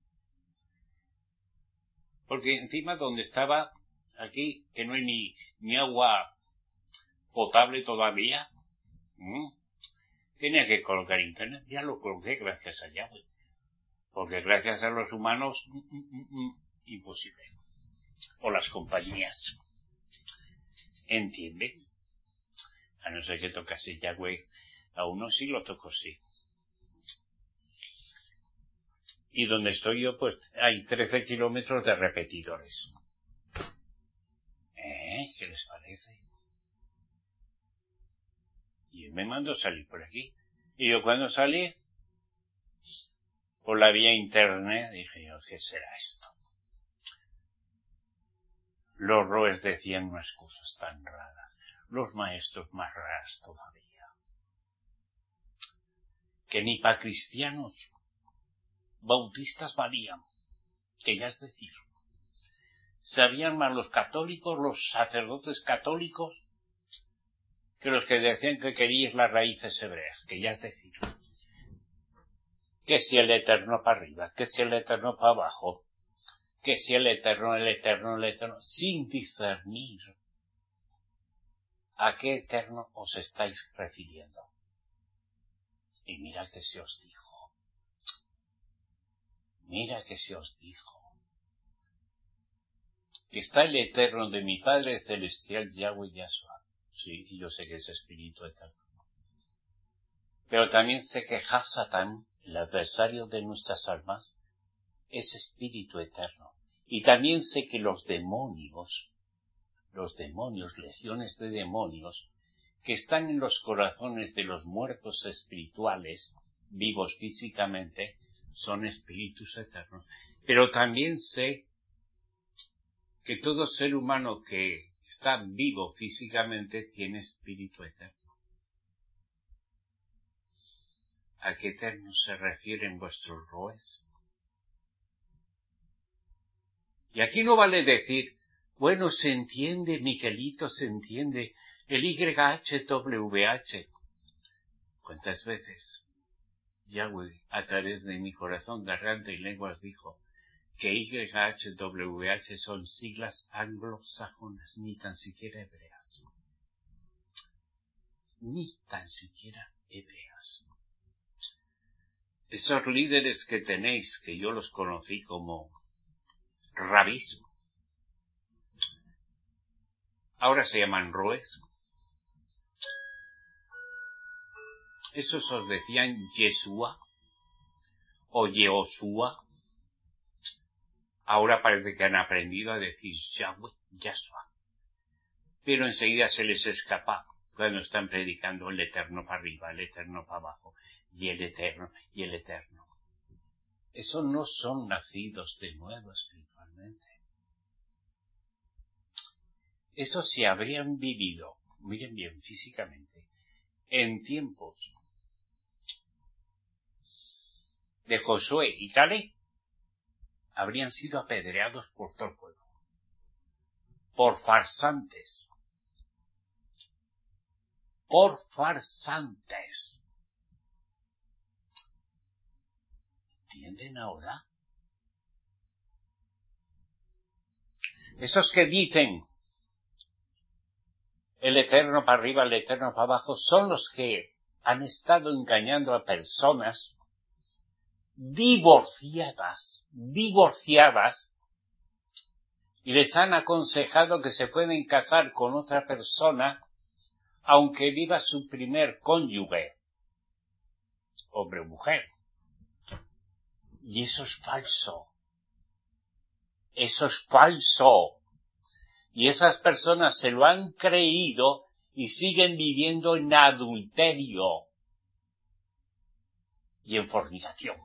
Porque encima donde estaba, aquí, que no hay ni, ni agua potable todavía, ¿Mm? tenía que colocar internet. Ya lo coloqué gracias a Yahweh. Porque gracias a los humanos, mm, mm, mm, imposible. O las compañías. ¿Entienden? A no ser que tocase Yahweh, a uno sí lo toco, sí. Y donde estoy yo, pues hay trece kilómetros de repetidores. ¿Eh? ¿Qué les parece? Y él me mandó salir por aquí. Y yo cuando salí, por la vía internet, dije yo, ¿qué será esto? Los roes decían unas cosas tan raras. Los maestros más raras todavía. Que ni para cristianos bautistas valían. Que ya es decir, sabían más los católicos, los sacerdotes católicos, que los que decían que queríais las raíces hebreas, que ya es decir. que si el eterno para arriba, que si el eterno para abajo, que si el eterno, el eterno, el eterno, sin discernir a qué eterno os estáis refiriendo. Y mira que se os dijo, mira que se os dijo, que está el eterno de mi Padre Celestial, Yahweh Yahshua. Sí, y yo sé que es espíritu eterno. Pero también sé que Hasatán, el adversario de nuestras almas, es espíritu eterno. Y también sé que los demonios, los demonios, legiones de demonios, que están en los corazones de los muertos espirituales, vivos físicamente, son espíritus eternos. Pero también sé que todo ser humano que está vivo físicamente tiene espíritu eterno. ¿A qué eterno se refieren vuestros roes? Y aquí no vale decir, bueno, se entiende, Miguelito, se entiende, el Y H W H. ¿Cuántas veces Yahweh, a través de mi corazón de garganta y lenguas, dijo que Y H W H son siglas anglosajonas, ni tan siquiera hebreas? Ni tan siquiera hebreas. Esos líderes que tenéis, que yo los conocí como rabís, ahora se llaman roes. Esos os decían Yeshua o Yehoshua. Ahora parece que han aprendido a decir Yahweh, Yahshua. Pero enseguida se les escapa cuando están predicando el eterno para arriba, el eterno para abajo, y el eterno, y el eterno. Esos no son nacidos de nuevo espiritualmente. Esos se habrían vivido, miren bien, físicamente, en tiempos de Josué y Caleb, habrían sido apedreados por todo el pueblo, por farsantes, por farsantes. ¿Entienden ahora? Esos que dicen el eterno para arriba, el eterno para abajo, son los que han estado engañando a personas divorciadas, divorciadas, y les han aconsejado que se pueden casar con otra persona aunque viva su primer cónyuge, hombre o mujer. Y eso es falso. Eso es falso. Y esas personas se lo han creído y siguen viviendo en adulterio y en fornicación.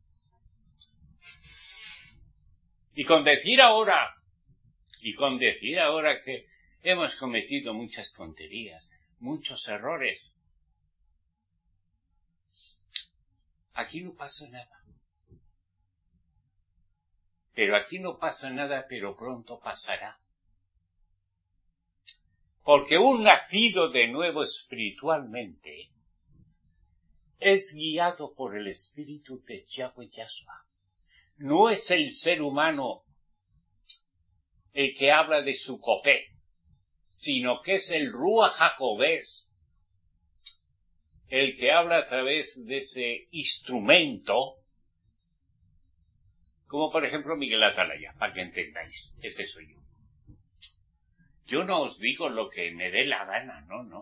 Y con decir ahora, y con decir ahora que hemos cometido muchas tonterías, muchos errores, aquí no pasa nada. Pero aquí no pasa nada, pero pronto pasará. Porque un nacido de nuevo espiritualmente es guiado por el espíritu de Yahweh Yahshua. No es el ser humano el que habla de su copé, sino que es el Ruach HaKodesh el que habla a través de ese instrumento, como por ejemplo Miguel Atalaya, para que entendáis, ese soy yo. Yo no os digo lo que me dé la gana, no, no.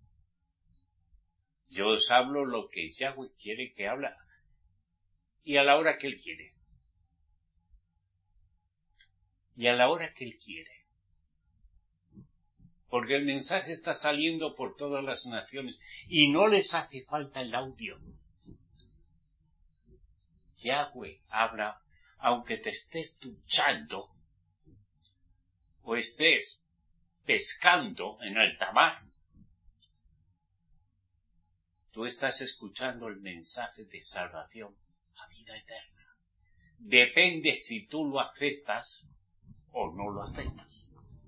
Yo os hablo lo que Yahweh quiere que habla, y a la hora que Él quiere. Y a la hora que Él quiere. Porque el mensaje está saliendo por todas las naciones, y no les hace falta el audio. Yahweh habla, aunque te estés duchando, o estés pescando en alta mar, tú estás escuchando el mensaje de salvación a vida eterna. Depende si tú lo aceptas o no lo aceptas.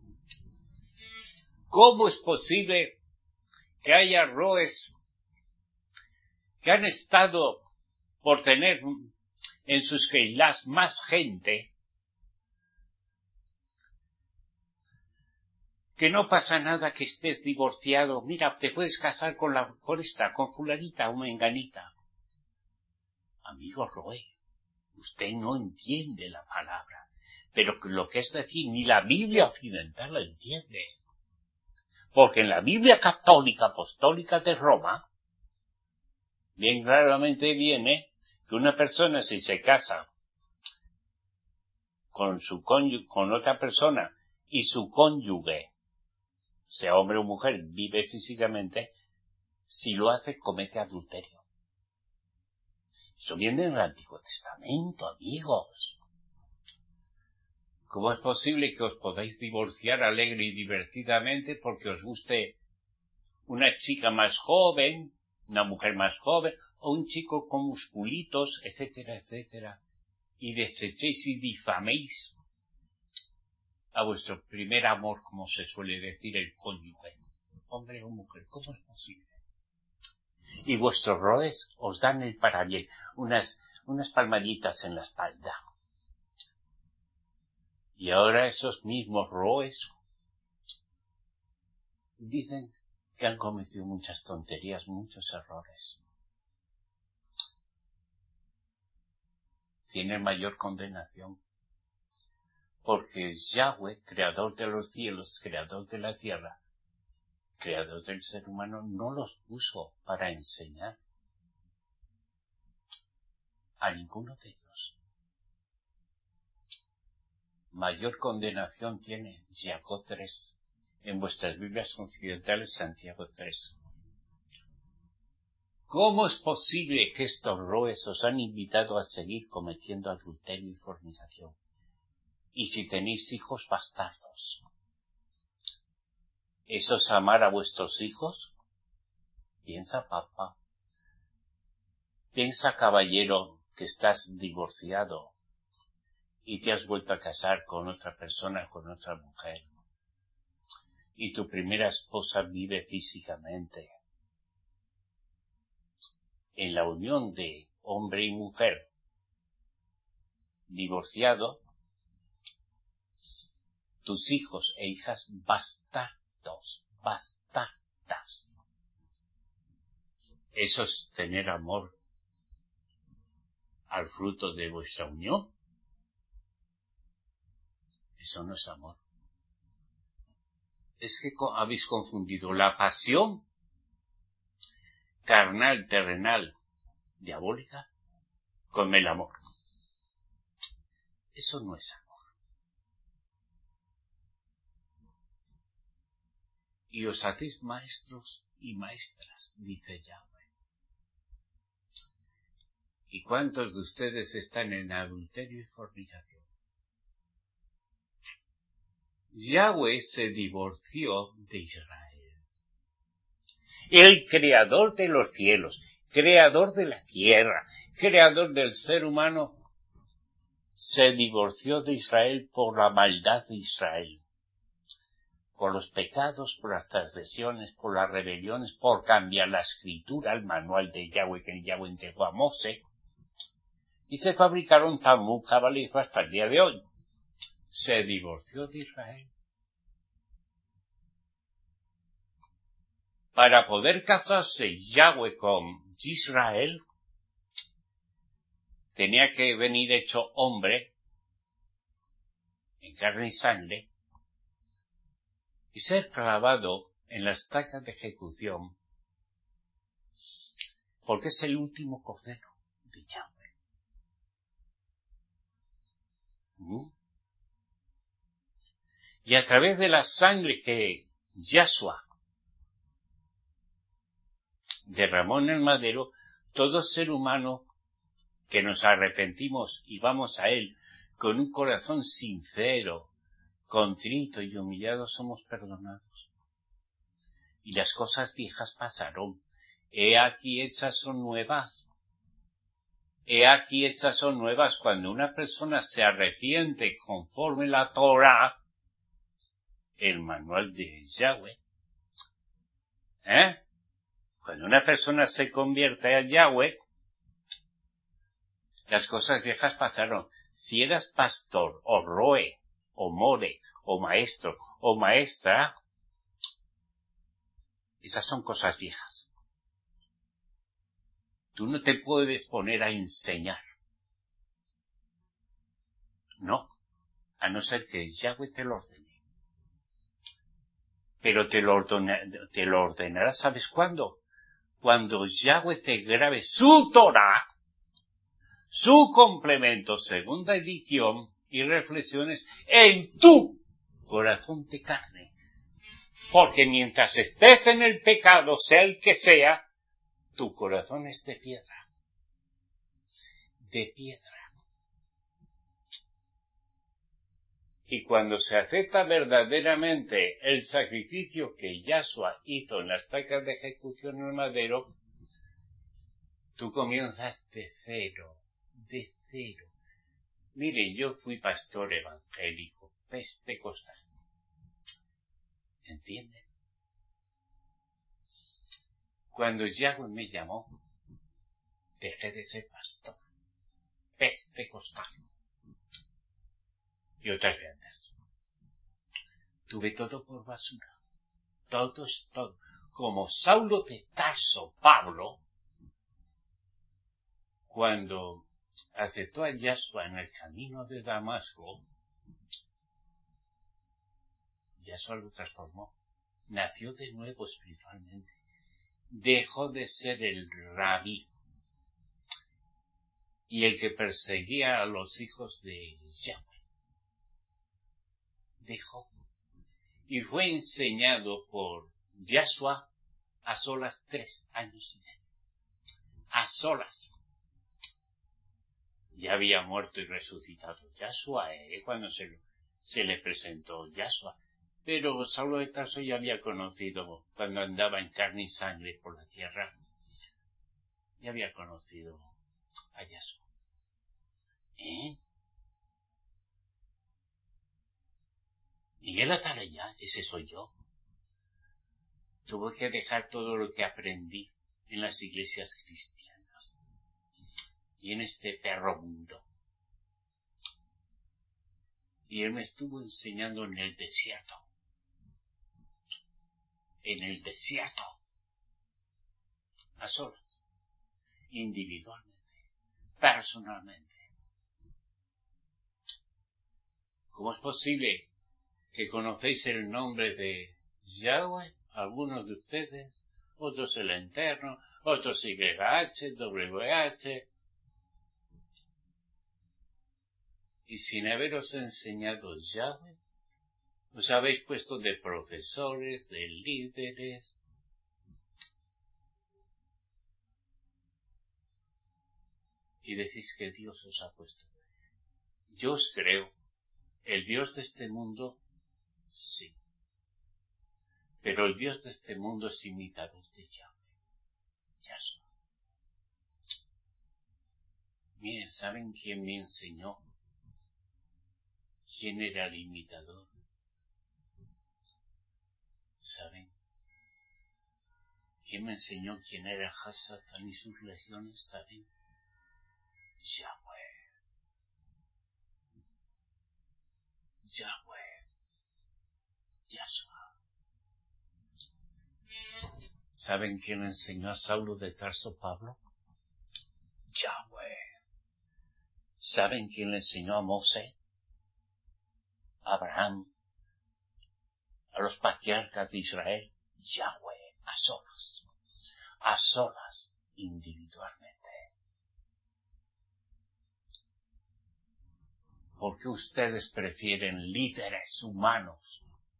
¿Cómo es posible que haya roes que han estado por tener en sus keilas más gente, que no pasa nada que estés divorciado. Mira, te puedes casar con la con esta, con fulanita o menganita. Amigo Roe, usted no entiende la palabra, pero lo que es decir, ni la Biblia occidental la entiende. Porque en la Biblia católica apostólica de Roma, bien claramente viene que una persona, si se casa con su cónyuge, con otra persona, y su cónyuge, sea hombre o mujer, vive físicamente, si lo hace, comete adulterio. Eso viene en el Antiguo Testamento, amigos. ¿Cómo es posible que os podáis divorciar alegre y divertidamente porque os guste una chica más joven, una mujer más joven, o un chico con musculitos, etcétera, etcétera, y desechéis y difaméis a vuestro primer amor, como se suele decir, el cónyuge, hombre o mujer? ¿Cómo es posible? Y vuestros roes os dan el parabién, unas, unas palmaditas en la espalda. Y ahora esos mismos roes dicen que han cometido muchas tonterías, muchos errores. Tienen mayor condenación. Porque Yahweh, creador de los cielos, creador de la tierra, creador del ser humano, no los puso para enseñar a ninguno de ellos. Mayor condenación tiene Jacob tres. En vuestras Biblias occidentales, Santiago tres. ¿Cómo es posible que estos roes os han invitado a seguir cometiendo adulterio y fornicación? Y si tenéis hijos bastardos, ¿eso es amar a vuestros hijos? Piensa, papá. Piensa, caballero, que estás divorciado y te has vuelto a casar con otra persona, con otra mujer. Y tu primera esposa vive físicamente. En la unión de hombre y mujer divorciado, tus hijos e hijas bastardos, bastardas. ¿Eso es tener amor al fruto de vuestra unión? Eso no es amor. Es que habéis confundido la pasión carnal, terrenal, diabólica, con el amor. Eso no es amor. Y os hacéis maestros y maestras, dice Yahweh. ¿Y cuántos de ustedes están en adulterio y fornicación? Yahweh se divorció de Israel. El creador de los cielos, creador de la tierra, creador del ser humano, se divorció de Israel por la maldad de Israel, por los pecados, por las transgresiones, por las rebeliones, por cambiar la escritura, el manual de Yahweh que el Yahweh entregó a Moshe, y se fabricaron Talmud cabalismo hasta el día de hoy. Se divorció de Israel. Para poder casarse Yahweh con Israel, tenía que venir hecho hombre, en carne y sangre, y ser clavado en las estacas de ejecución, porque es el último cordero de Yahweh. ¿Mm? Y a través de la sangre que Yahshua derramó en el madero, todo ser humano que nos arrepentimos y vamos a Él con un corazón sincero, contrito y humillado, somos perdonados. Y las cosas viejas pasaron. He aquí hechas son nuevas. He aquí hechas son nuevas. Cuando una persona se arrepiente conforme la Torah, el manual de Yahweh, ¿eh? Cuando una persona se convierte a Yahweh, Las cosas viejas pasaron. Si eras pastor, o roe, o more, o maestro, o maestra, esas son cosas viejas. Tú no te puedes poner a enseñar. No, a no ser que Yahweh te lo ordene. Pero te lo, ordena, te lo ordenará, ¿sabes cuándo? Cuando Yahweh te grabe su Torah, su complemento, segunda edición y reflexiones en tu corazón de carne. Porque mientras estés en el pecado, sea el que sea, tu corazón es de piedra. De piedra. Y cuando se acepta verdaderamente el sacrificio que Yahshua hizo en las tacas de ejecución en el madero, tú comienzas de cero, de cero. Miren, yo fui pastor evangélico, pentecostal. ¿Entienden? Cuando Yahweh me llamó, dejé de ser pastor pentecostal. Y otras grandes. Tuve todo por basura. Todo es todo. Como Saulo de Tarso, Pablo, cuando aceptó a Yahshua en el camino de Damasco, Yahshua lo transformó. Nació de nuevo espiritualmente. Dejó de ser el rabí y el que perseguía a los hijos de Yahweh. Dejó. Y fue enseñado por Yahshua a solas tres años y medio. A solas. Ya había muerto y resucitado Yahshua, ¿eh? Cuando se, se le presentó Yahshua. Pero Saulo de Tarso ya había conocido, cuando andaba en carne y sangre por la tierra, ya había conocido a Yahshua. ¿Eh? Miguel Atalaya, ese soy yo. Tuve que dejar todo lo que aprendí en las iglesias cristianas y en este perro mundo. Y él me estuvo enseñando en el desierto. En el desierto. A solas. Individualmente. Personalmente. ¿Cómo es posible que conocéis el nombre de Yahweh? Algunos de ustedes, otros el Eterno, otros Y H, W H, y sin haberos enseñado Yahweh, os habéis puesto de profesores, de líderes, y decís que Dios os ha puesto. Yo os creo, el Dios de este mundo, sí. Pero el Dios de este mundo es imitador de Yahweh. Yahshua. Miren, ¿saben quién me enseñó? ¿Quién era el imitador? ¿Saben? ¿Quién me enseñó quién era Hasatán y sus legiones? ¿Saben? Yahweh. Yahweh. Yahshua. ¿Saben quién le enseñó a Saulo de Tarso, Pablo? Yahweh. ¿Saben quién le enseñó a Mosé? Abraham. A los patriarcas de Israel. Yahweh. A solas. A solas. Individualmente. ¿Por qué ustedes prefieren líderes humanos?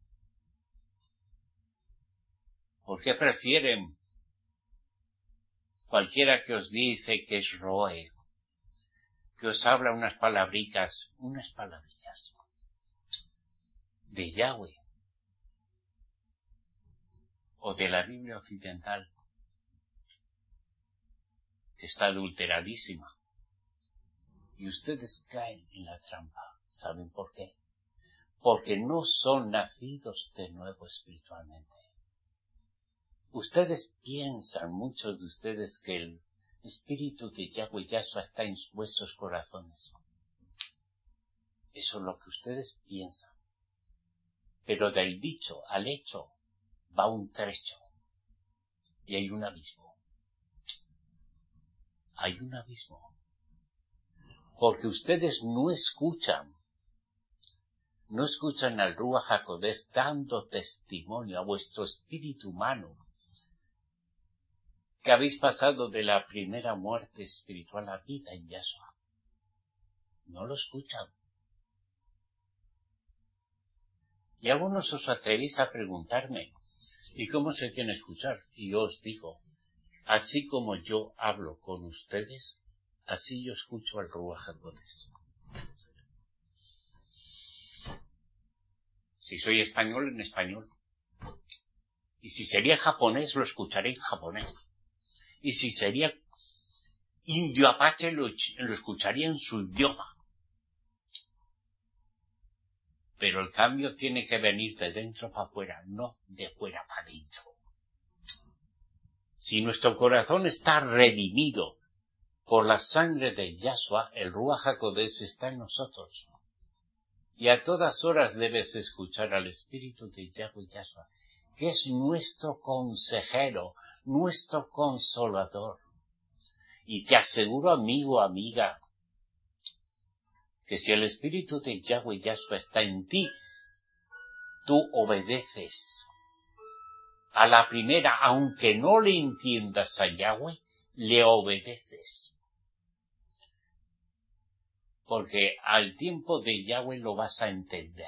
¿Por qué prefieren cualquiera que os dice que es roe, que os habla unas palabritas, unas palabritas de Yahweh o de la Biblia occidental, que está adulteradísima? Y ustedes caen en la trampa. ¿Saben por qué? Porque no son nacidos de nuevo espiritualmente. Ustedes piensan, muchos de ustedes, que el, Espíritu de Yahweh Yahshua está en vuestros corazones. Eso es lo que ustedes piensan. Pero del dicho al hecho va un trecho. Y hay un abismo. Hay un abismo. Porque ustedes no escuchan. No escuchan al Ruach HaKodesh dando testimonio a vuestro espíritu humano que habéis pasado de la primera muerte espiritual a vida en Yahshua. No lo escuchan. Y algunos os atrevéis a preguntarme, ¿y cómo se tiene que escuchar? Y yo os digo, así como yo hablo con ustedes, así yo escucho al Ruach HaKodesh. Si soy español, en español. Y si sería japonés, lo escucharé en japonés. Y si sería indio apache, lo, lo escucharía en su idioma. Pero el cambio tiene que venir de dentro para afuera, no de fuera para adentro. Si nuestro corazón está redimido por la sangre de Yahshua, el Ruach HaKodesh está en nosotros. Y a todas horas debes escuchar al Espíritu de Yahweh Yahshua, que es nuestro consejero, nuestro consolador. Y te aseguro, amigo, amiga, que si el Espíritu de Yahweh Yahshua está en ti, tú obedeces. A la primera, aunque no le entiendas a Yahweh, le obedeces. Porque al tiempo de Yahweh lo vas a entender.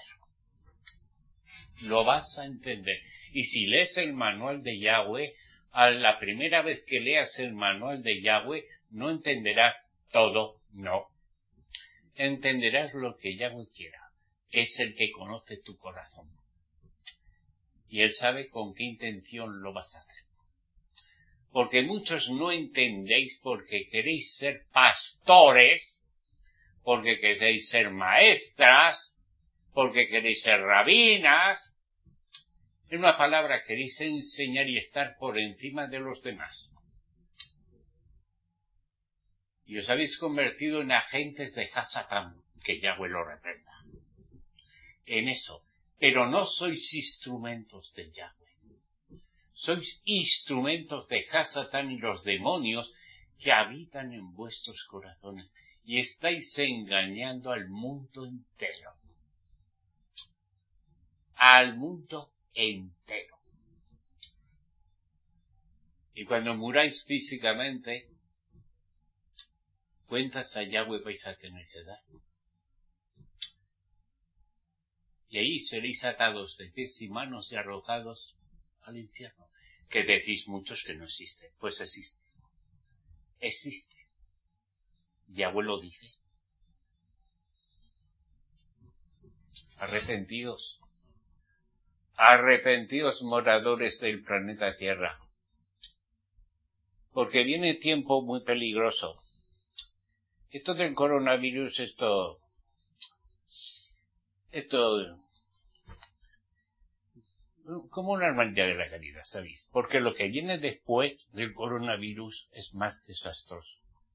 Lo vas a entender. Y si lees el manual de Yahweh, a la primera vez que leas el manual de Yahweh, no entenderás todo, no. Entenderás lo que Yahweh quiera, que es el que conoce tu corazón. Y Él sabe con qué intención lo vas a hacer. Porque muchos no entendéis porque queréis ser pastores, porque queréis ser maestras, porque queréis ser rabinas. En una palabra, queréis enseñar y estar por encima de los demás. Y os habéis convertido en agentes de Hasatán, que Yahweh lo reprenda. En eso. Pero no sois instrumentos de Yahweh. Sois instrumentos de Hasatán y los demonios que habitan en vuestros corazones. Y estáis engañando al mundo entero. Al mundo entero. Y cuando muráis físicamente, cuentas a Yahweh vais a tener que dar. Y ahí seréis atados de pies y manos y arrojados al infierno. Que decís muchos que no existe. Pues existe. Existe. Yahweh lo dice. Arrepentidos. Arrepentidos, moradores del planeta Tierra. Porque viene tiempo muy peligroso. Esto del coronavirus, esto... Esto... como una hermandad de la caridad, ¿sabéis? Porque lo que viene después del coronavirus es más desastroso.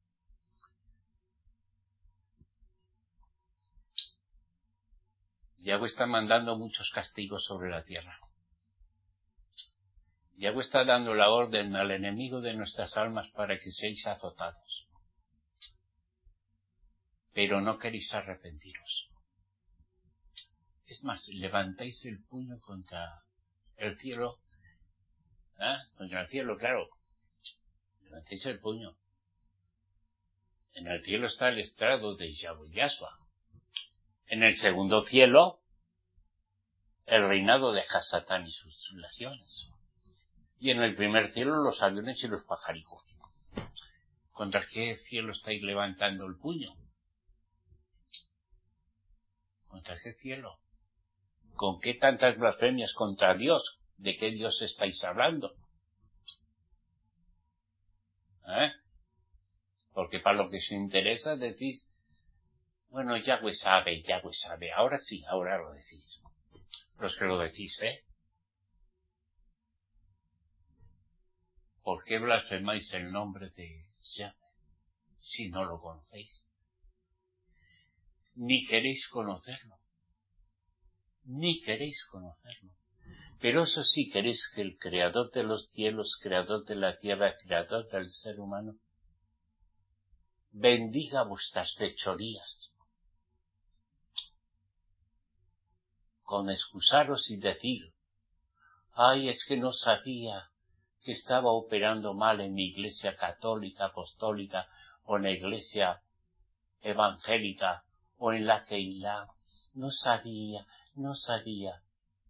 Yahweh está mandando muchos castigos sobre la tierra. Yahweh está dando la orden al enemigo de nuestras almas para que seáis azotados. Pero no queréis arrepentiros. Es más, levantáis el puño contra el cielo. ¿Ah? Contra el cielo, claro. Levantáis el puño. En el cielo está el estrado de Yahweh Yahshua. En el segundo cielo, el reinado de Hasatán y sus legiones. Y en el primer cielo, los aviones y los pajaricos. ¿Contra qué cielo estáis levantando el puño? ¿Contra qué cielo? ¿Con qué tantas blasfemias contra Dios? ¿De qué Dios estáis hablando? ¿Eh? Porque para lo que os interesa decís, bueno, Yahweh sabe, Yahweh sabe. Ahora sí, ahora lo decís. Los que lo decís, ¿eh? ¿Por qué blasfemáis el nombre de Yahweh, si no lo conocéis? Ni queréis conocerlo. Ni queréis conocerlo. Pero eso sí, queréis que el creador de los cielos, creador de la tierra, creador del ser humano, bendiga vuestras fechorías, con excusaros y decir, ay, es que no sabía que estaba operando mal en mi iglesia católica, apostólica, o en la iglesia evangélica, o en la Keilah, no sabía, no sabía.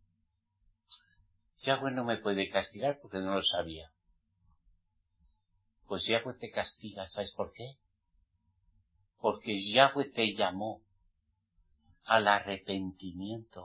Yahweh no me puede castigar porque no lo sabía. Pues Yahweh te castiga, ¿sabes por qué? Porque Yahweh te llamó al arrepentimiento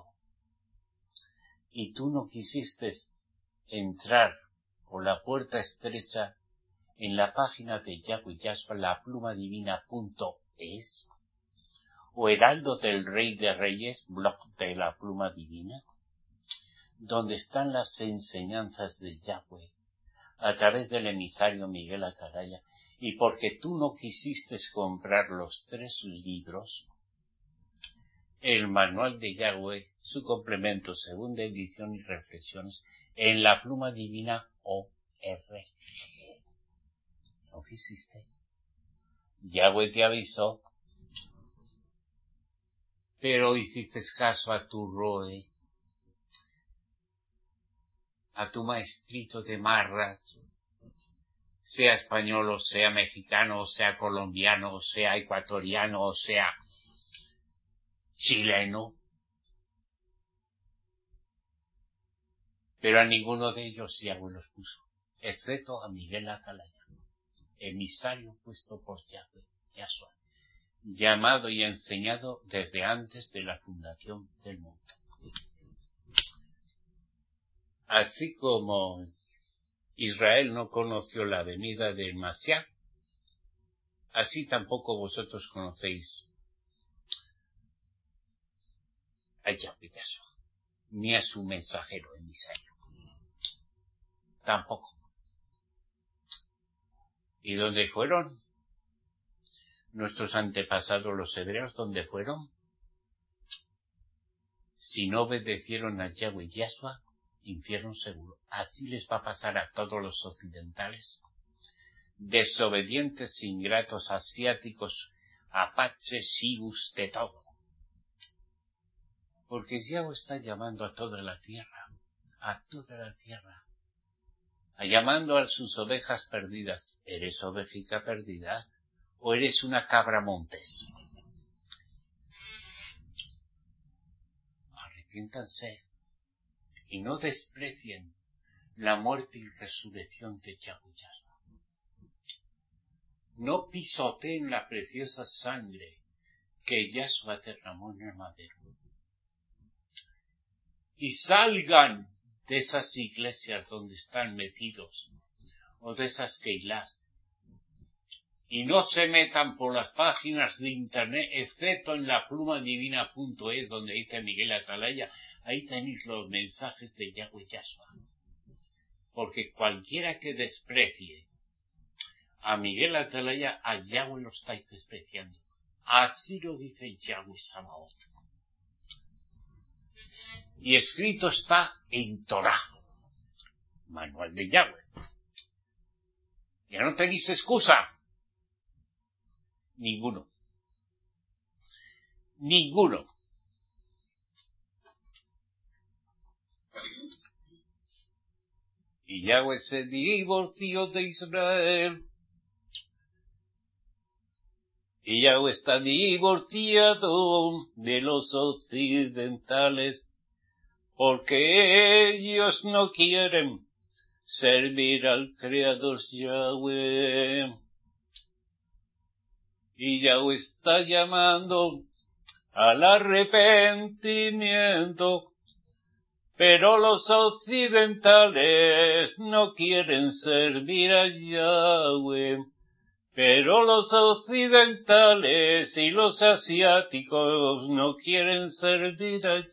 y tú no quisiste entrar por la puerta estrecha en la página de Yahweh Yahshua, la pluma divina punto es, o Heraldo del Rey de Reyes, blog de la pluma divina, donde están las enseñanzas de Yahweh a través del emisario Miguel Atalaya, y porque tú no quisiste comprar los tres libros, el manual de Yahweh, su complemento, segunda edición y reflexiones, en la pluma divina O R. ¿No quisiste? Yahweh te avisó, pero hiciste caso a tu roe, a tu maestrito de marras, sea español o sea mexicano, o sea colombiano, o sea ecuatoriano, o sea chileno. Pero a ninguno de ellos Yahweh los puso, excepto a Miguel Atalaya, emisario puesto por Yahweh, Yahshua, llamado y enseñado desde antes de la fundación del mundo. Así como Israel no conoció la venida del Mashiach, así tampoco vosotros conocéis a Yahweh Yahshua, ni a su mensajero emisario. Tampoco. ¿Y dónde fueron nuestros antepasados los hebreos? ¿Dónde fueron? Si no obedecieron a Yahweh Yahshua, infierno seguro. Así les va a pasar a todos los occidentales, desobedientes, ingratos, asiáticos, apaches, sigus, de todo. Porque Yahweh está llamando a toda la tierra, a toda la tierra, a llamando a sus ovejas perdidas. ¿Eres ovejica perdida o eres una cabra montés? Arrepiéntanse y no desprecien la muerte y resurrección de Yahweh Yahshua. No pisoteen la preciosa sangre que Yahshua derramó en el madero. Y salgan de esas iglesias donde están metidos, o de esas keilás, y no se metan por las páginas de internet, excepto en la pluma divina punto es, donde dice Miguel Atalaya. Ahí tenéis los mensajes de Yahweh Yahshua. Porque cualquiera que desprecie a Miguel Atalaya, a Yahweh lo estáis despreciando. Así lo dice Yahweh Sabaoth. Y escrito está en Torah, manual de Yahweh. Ya no tenéis excusa. Ninguno. Ninguno. Y Yahweh se divorció de Israel. Y Yahweh está divorciado de los occidentales, porque ellos no quieren servir al Creador Yahweh. Y Yahweh está llamando al arrepentimiento, pero los occidentales no quieren servir a Yahweh. Pero los occidentales y los asiáticos no quieren servir a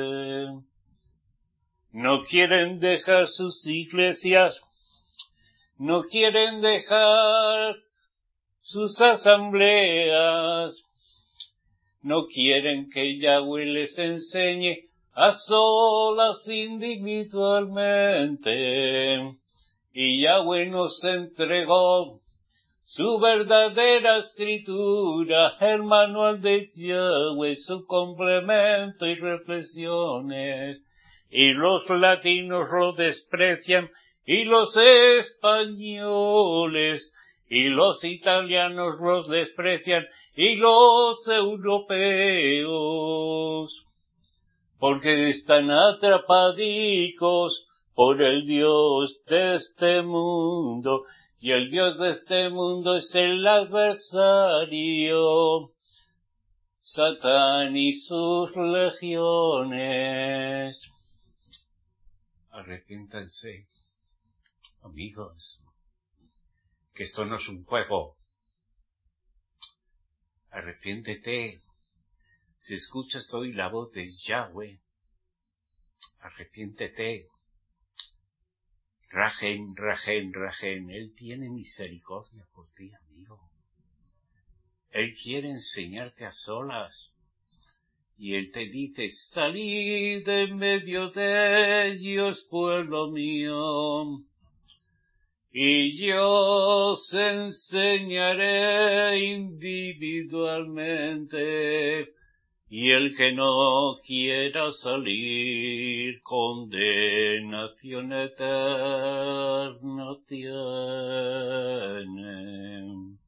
Yahweh. No quieren dejar sus iglesias no quieren dejar sus asambleas, no quieren que Yahweh les enseñe a solas individualmente. Y Yahweh nos entregó su verdadera escritura, el manual de Yahweh, su complemento y reflexiones. Y los latinos lo desprecian, y los españoles, y los italianos los desprecian, y los europeos, porque están atrapadicos por el Dios de este mundo, y el Dios de este mundo es el adversario, Satán y sus legiones. Arrepiéntanse, amigos, que esto no es un juego. Arrepiéntete. Si escuchas hoy la voz de Yahweh, arrepiéntete. Rajen, rajen, rajen. Él tiene misericordia por ti, amigo. Él quiere enseñarte a solas. Y Él te dice, salid en medio de ellos, pueblo mío, y yo os enseñaré individualmente. Y el que no quiera salir, condenación eterna tiene.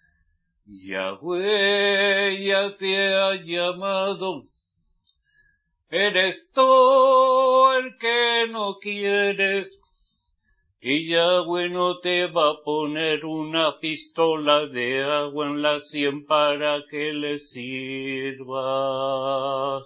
Yahweh ya te ha llamado, eres tú el que no quieres, y Yahweh no te va a poner una pistola de agua en la sien para que le sirvas.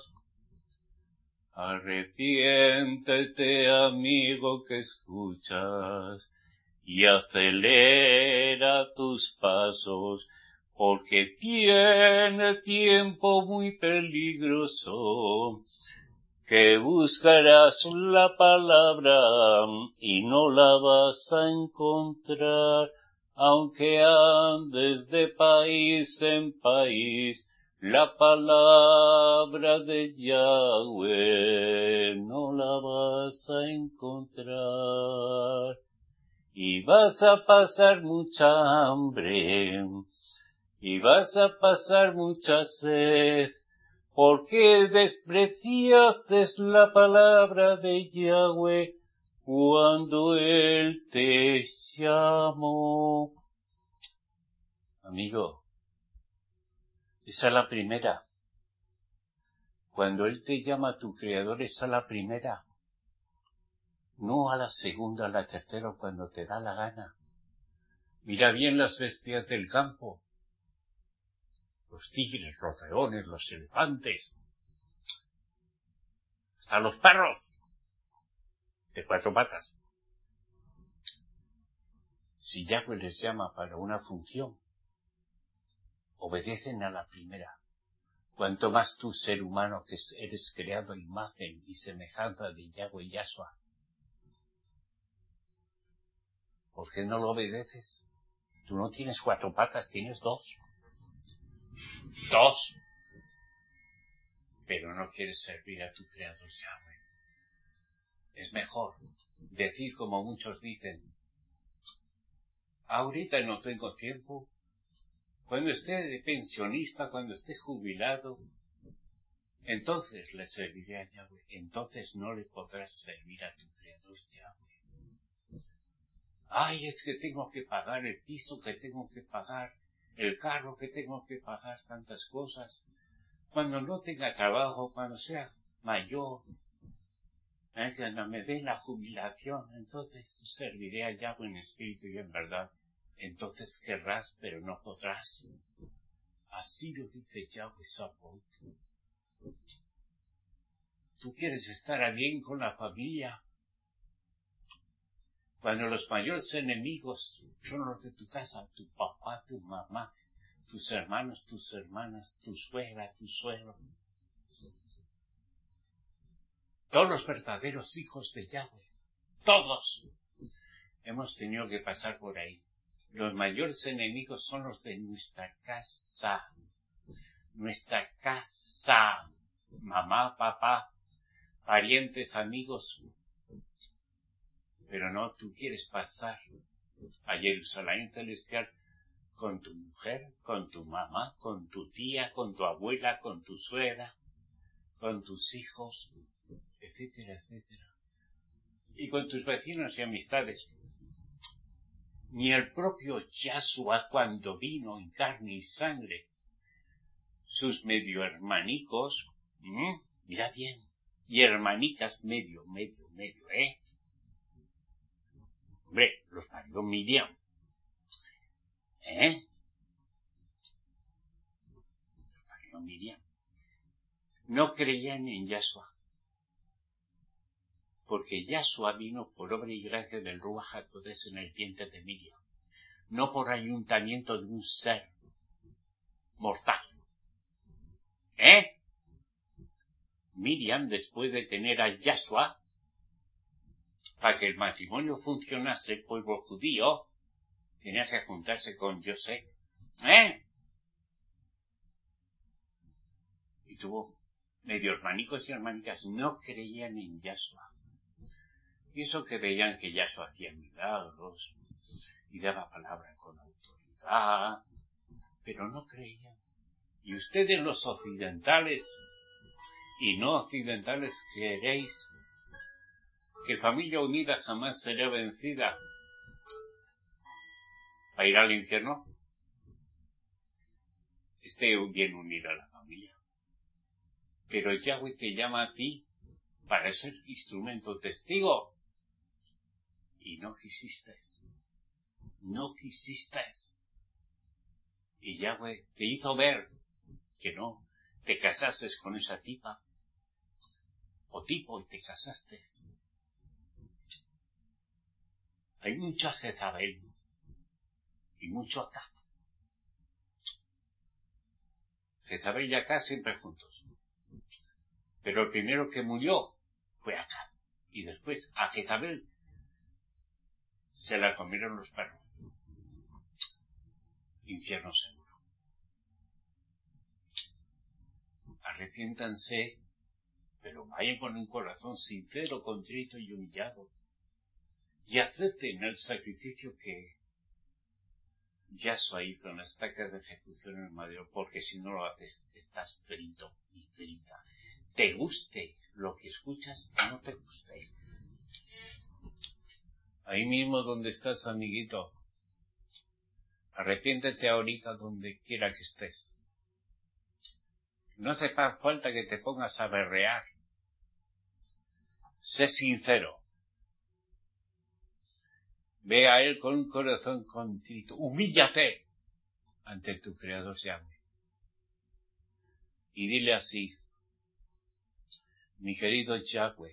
Arrepiéntete, amigo, que escuchas, y acelera tus pasos, porque viene tiempo muy peligroso, que buscarás la palabra y no la vas a encontrar, aunque andes de país en país, la palabra de Yahweh no la vas a encontrar. Y vas a pasar mucha hambre, y vas a pasar mucha sed, porque despreciaste la palabra de Yahweh cuando Él te llamó. Amigo, esa es la primera. Cuando Él te llama, tu Creador, esa es la primera. No a la segunda, a la tercera, cuando te da la gana. Mira bien las bestias del campo. Los tigres, los leones, los elefantes, hasta los perros de cuatro patas. Si Yahweh les llama para una función, obedecen a la primera. Cuanto más tú, ser humano, que eres creado a imagen y semejanza de Yahweh Yahshua. ¿Por qué no lo obedeces? Tú no tienes cuatro patas, tienes dos. Dos. Pero no quieres servir a tu Creador Yahweh. Es mejor decir como muchos dicen, ahorita no tengo tiempo, cuando esté de pensionista, cuando esté jubilado, entonces le serviré a Yahweh. Entonces no le podrás servir a tu Creador Yahweh. Ay, es que tengo que pagar el piso, que tengo que pagar el carro, que tengo que pagar tantas cosas. Cuando no tenga trabajo, cuando sea mayor, ¿eh? Cuando me dé la jubilación, entonces serviré a Yahweh en espíritu y en verdad. Entonces querrás, pero no podrás. Así lo dice Yahweh Sabaoth. Tú quieres estar bien con la familia. Cuando los mayores enemigos son los de tu casa, tu papá, tu mamá, tus hermanos, tus hermanas, tu suegra, tu suegro. Todos los verdaderos hijos de Yahweh. Todos. hemos tenido que pasar por ahí. Los mayores enemigos son los de nuestra casa. Nuestra casa. Mamá, papá, parientes, amigos. Pero no, tú quieres pasar a Jerusalén celestial con tu mujer, con tu mamá, con tu tía, con tu abuela, con tu suegra, con tus hijos, etcétera, etcétera. Y con tus vecinos y amistades. Ni el propio Yahshua, cuando vino en carne y sangre, sus medio hermanicos, ¿eh? Mira bien, y hermanicas medio, medio, medio, ¿eh? Hombre, los parió Miriam, ¿eh? Los parió Miriam. No creían en Yahshua, porque Yahshua vino por obra y gracia del Ruach HaKodesh en el vientre de Miriam, no por ayuntamiento de un ser mortal. ¿Eh? Miriam, después de tener a Yahshua, para que el matrimonio funcionase, el pueblo judío tenía que juntarse con José. ¿Eh? Y tuvo medio hermanicos y hermanicas, no creían en Yahshua. Y eso que veían que Yahshua hacía milagros y daba palabra con autoridad, pero no creían. Y ustedes los occidentales y no occidentales queréis que familia unida jamás será vencida para ir al infierno. Esté bien unida a la familia. Pero Yahweh te llama a ti para ser instrumento testigo. Y no quisiste. No quisiste. Y Yahweh te hizo ver que no te casases con esa tipa o tipo y te casaste. Hay mucha Jezabel y mucho acá. Jezabel y acá siempre juntos. Pero el primero que murió fue acá. Y después a Jezabel se la comieron los perros. Infierno seguro. Arrepiéntanse, pero vayan con un corazón sincero, contrito y humillado. Y acepten el sacrificio que Yahshua hizo en las estacas de ejecución en el madero, porque si no lo haces, estás frito y frita. Te guste lo que escuchas o no te guste. Ahí mismo donde estás, amiguito, arrepiéntete ahorita donde quiera que estés. No hace falta que te pongas a berrear. Sé sincero. Ve a Él con un corazón contrito. Humíllate ante tu Creador Yahweh. Y dile así: mi querido Yahweh,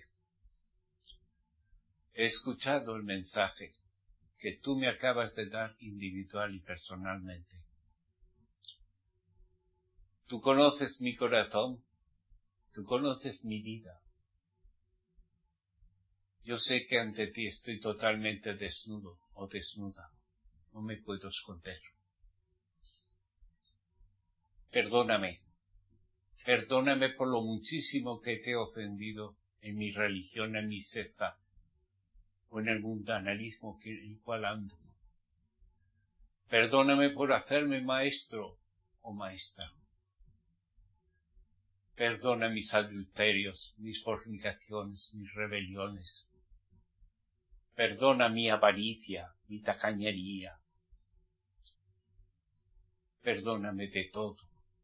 he escuchado el mensaje que tú me acabas de dar individual y personalmente. Tú conoces mi corazón, tú conoces mi vida. Yo sé que ante ti estoy totalmente desnudo o desnuda. No me puedo esconder. Perdóname. Perdóname por lo muchísimo que te he ofendido en mi religión, en mi secta, o en el mundanalismo que el cual ando. Perdóname por hacerme maestro o maestra. Perdona mis adulterios, mis fornicaciones, mis rebeliones. Perdona mi avaricia, mi tacañería. Perdóname de todo.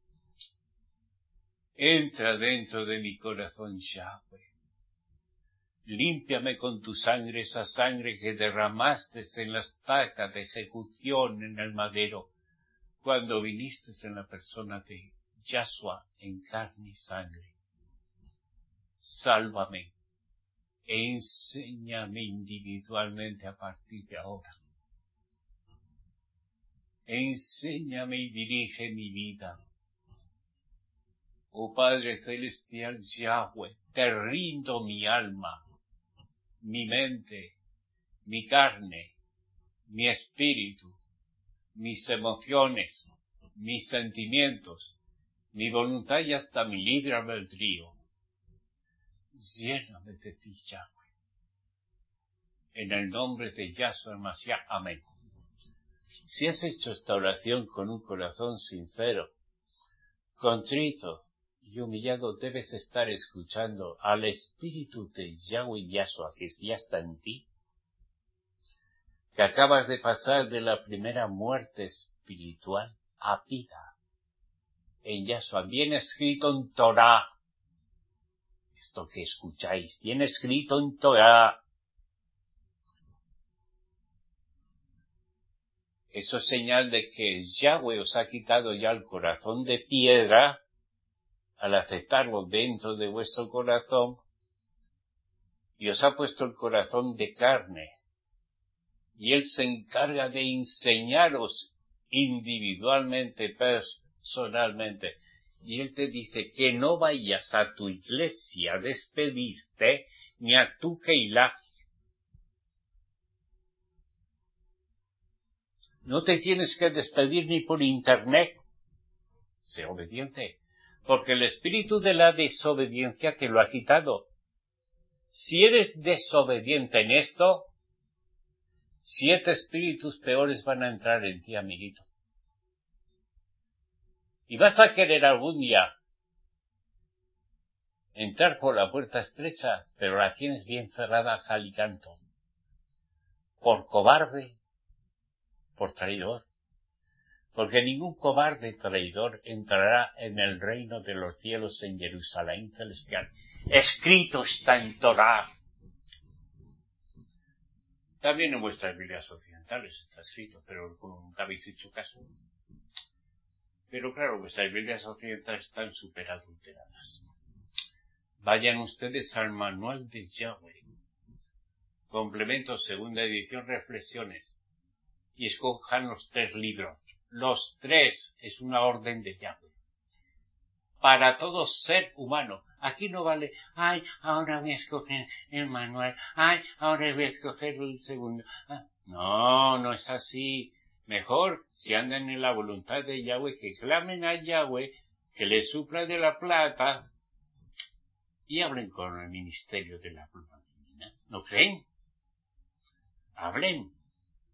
Entra dentro de mi corazón, Yahweh. Límpiame con tu sangre, esa sangre que derramaste en la estaca de ejecución en el madero, cuando viniste en la persona de Yahshua en carne y sangre. Sálvame e enséñame individualmente a partir de ahora. Enséñame y dirige mi vida. Oh Padre Celestial Yahweh, te rindo mi alma, mi mente, mi carne, mi espíritu, mis emociones, mis sentimientos, mi voluntad y hasta mi libre albedrío. Lléname de ti, Yahweh. En el nombre de Yahshua Mashiach. Amén. Si has hecho esta oración con un corazón sincero, contrito y humillado, debes estar escuchando al Espíritu de Yahweh Yahshua que ya está en ti, que acabas de pasar de la primera muerte espiritual a vida en Yahshua, bien escrito en Torah. Esto que escucháis, bien escrito en Torah. Eso es señal de que Yahweh os ha quitado ya el corazón de piedra al aceptarlo dentro de vuestro corazón y os ha puesto el corazón de carne. Y Él se encarga de enseñaros individualmente, personalmente. Y Él te dice que no vayas a tu iglesia a despedirte ni a tu Keilah. No te tienes que despedir ni por internet. Sé obediente, porque el espíritu de la desobediencia te lo ha quitado. Si eres desobediente en esto, siete espíritus peores van a entrar en ti, amiguito. Y vas a querer algún día entrar por la puerta estrecha, pero la tienes bien cerrada a cal y canto. Por cobarde, por traidor. Porque ningún cobarde traidor entrará en el reino de los cielos en Jerusalén celestial. Escrito está en Torah. También en vuestras Biblias occidentales está escrito, pero nunca habéis hecho caso. Pero claro, vuestras Biblias occidentales están súper adulteradas. Vayan ustedes al manual de Yahweh. Complemento, segunda edición, reflexiones. Y escojan los tres libros. Los tres es una orden de Yahweh. Para todo ser humano. Aquí no vale, ay, ahora voy a escoger el manual, ay, ahora voy a escoger el segundo. Ah, no, no es así. Mejor, si andan en la voluntad de Yahweh, que clamen a Yahweh, que les supla de la plata, y hablen con el ministerio de la pluma divina. ¿No creen? Hablen.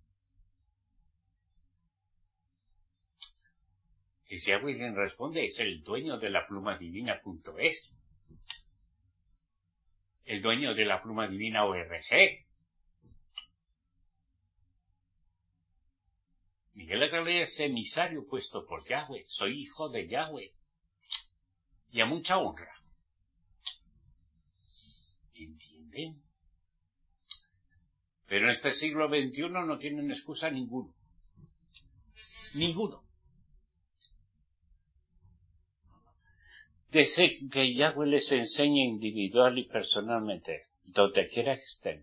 Y si alguien responde, es el dueño de la pluma divina punto es. El dueño de la pluma divina O R G. Miguel Atalaya es emisario puesto por Yahweh. Soy hijo de Yahweh. Y a mucha honra. ¿Entienden? Pero en este siglo veintiuno no tienen excusa ninguno. Ninguno. Deje que Yahweh les enseñe individual y personalmente, donde quiera que estén.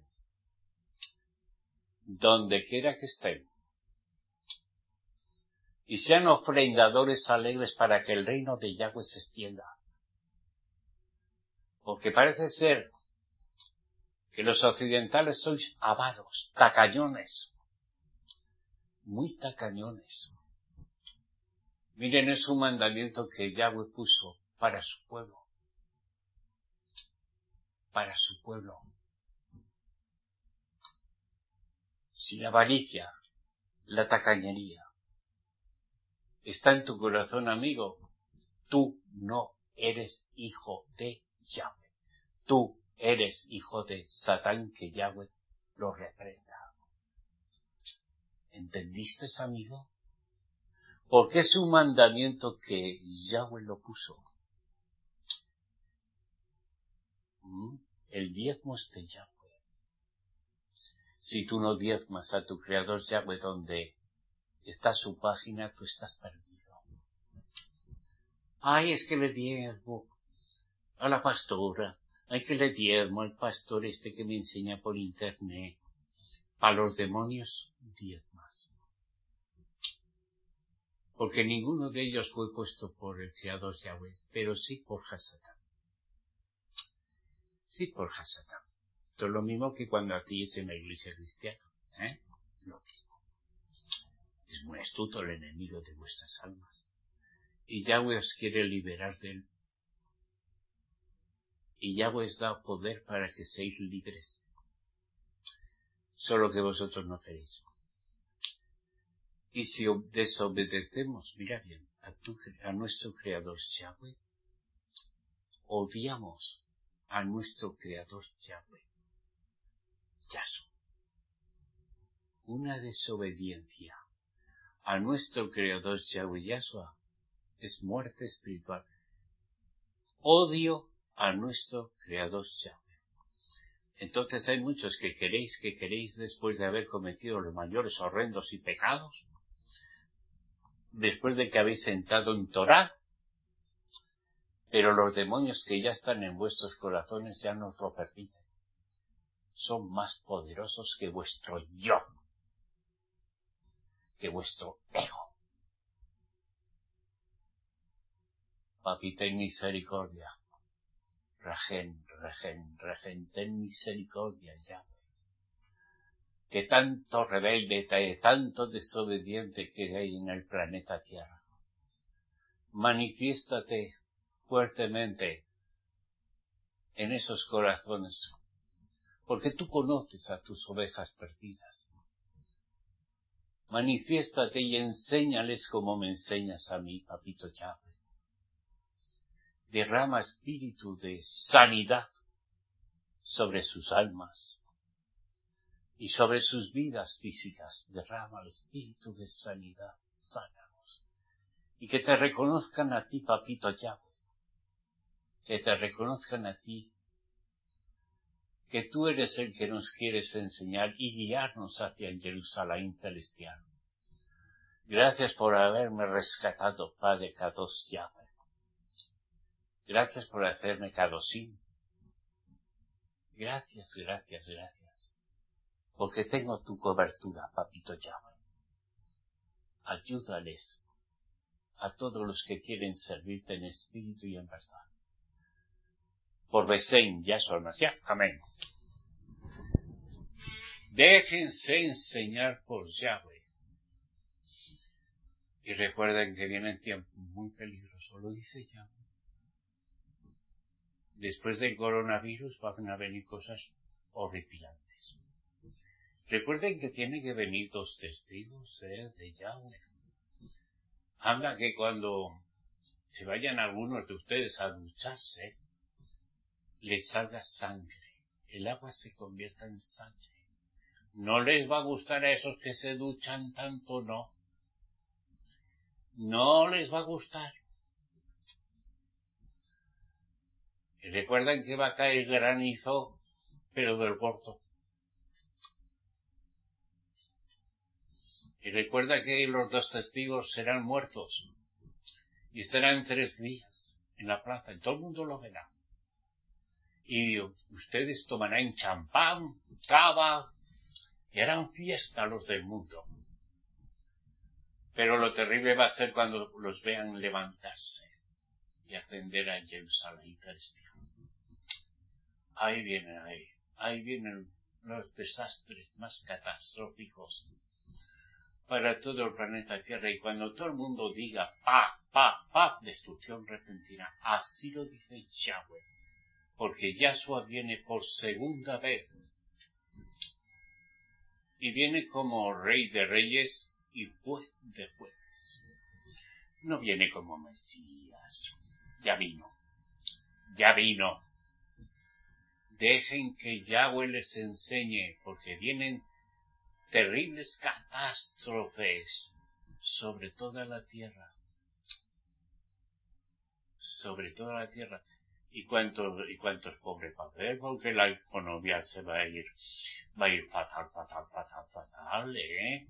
Donde quiera que estén. Y sean ofrendadores alegres para que el reino de Yahweh se extienda. Porque parece ser que los occidentales sois avaros, tacañones, muy tacañones. Miren, es un mandamiento que Yahweh puso para su pueblo, para su pueblo. Si la avaricia, la tacañería está en tu corazón, amigo, tú no eres hijo de Yahweh. Tú eres hijo de Satán, que Yahweh lo reprenda. ¿Entendiste, amigo? Porque es un mandamiento que Yahweh lo puso. ¿Mm? El diezmo es de Yahweh. Si tú no diezmas a tu Creador Yahweh donde está su página, tú estás perdido. Ay, es que le diezmo a la pastora. Ay, que le diezmo al pastor este que me enseña por internet. A los demonios, diezmas. Porque ninguno de ellos fue puesto por el Creador Yahweh, pero sí por Hasatán. Sí por Hasatán. Esto es lo mismo que cuando a ti es en la iglesia cristiana, ¿eh? Lo mismo. Es muy astuto el enemigo de vuestras almas. Y Yahweh os quiere liberar de él. Y Yahweh os da poder para que seáis libres. Solo que vosotros no queréis. Y si desobedecemos, mira bien, a, tu, a nuestro Creador Yahweh, odiamos a nuestro Creador Yahweh, Yahshua. Una desobediencia a nuestro Creador Yahweh, Yahshua, es muerte espiritual. Odio a nuestro Creador Yahweh. Entonces hay muchos que queréis, que queréis después de haber cometido los mayores horrendos y pecados, después de que habéis sentado en Torá, pero los demonios que ya están en vuestros corazones ya no os lo permiten. Son más poderosos que vuestro yo, que vuestro ego. Papi, ten misericordia. Regen, regen, regen, ten misericordia, Yahweh. Que tanto rebelde, tanto desobediente que hay en el planeta Tierra. Manifiéstate fuertemente en esos corazones, porque tú conoces a tus ovejas perdidas. Manifiéstate y enséñales como me enseñas a mí, papito Yahweh. Derrama espíritu de sanidad sobre sus almas y sobre sus vidas físicas. Derrama el espíritu de sanidad, sánanos. Y que te reconozcan a ti, papito Yahweh. Que te reconozcan a ti. Que tú eres el que nos quieres enseñar y guiarnos hacia el Jerusalén celestial. Gracias por haberme rescatado, Padre Kadosh Yahweh. Gracias por hacerme Kadoshim. Gracias, gracias, gracias. Porque tengo tu cobertura, papito Yahweh. Ayúdales a todos los que quieren servirte en espíritu y en verdad. Por Besén, Yahshua Mashiach. Amén. Déjense enseñar por Yahweh. Y recuerden que vienen tiempos muy peligrosos, lo dice Yahweh. Después del coronavirus van a venir cosas horripilantes. Recuerden que tienen que venir dos testigos ¿eh? de Yahweh. Habla que cuando se vayan algunos de ustedes a ducharse, les salga sangre. El agua se convierta en sangre. No les va a gustar a esos que se duchan tanto, no. No les va a gustar. Y recuerden que va a caer granizo, pero del gordo. Y recuerda que los dos testigos serán muertos. Y estarán tres días en la plaza. Y todo el mundo lo verá. Y ustedes tomarán champán, cava, y harán fiesta los del mundo. Pero lo terrible va a ser cuando los vean levantarse y ascender a Jerusalén celestial. Ahí vienen, ahí, ahí vienen los desastres más catastróficos para todo el planeta Tierra. Y cuando todo el mundo diga pa, pa, pa, destrucción repentina, así lo dice Yahweh. Porque Yahshua viene por segunda vez. Y viene como rey de reyes y juez de jueces. No viene como Mesías. Ya vino. Ya vino. Dejen que Yahweh les enseñe, porque vienen terribles catástrofes sobre toda la tierra. Sobre toda la tierra. ¿Y cuántos, y cuántos pobres va a haber? Porque la economía se va a ir, va a ir fatal, fatal, fatal, fatal, ¿eh?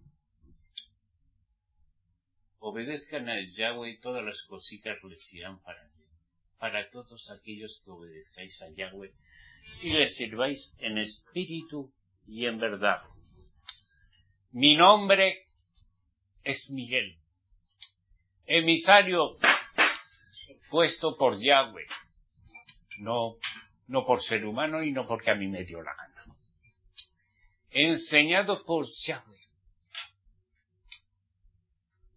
Obedezcan a Yahweh y todas las cositas les irán para bien. Para todos aquellos que obedezcáis a Yahweh y le sirváis en espíritu y en verdad. Mi nombre es Miguel, emisario puesto por Yahweh, no, no por ser humano y no porque a mí me dio la gana. Enseñado por Yahweh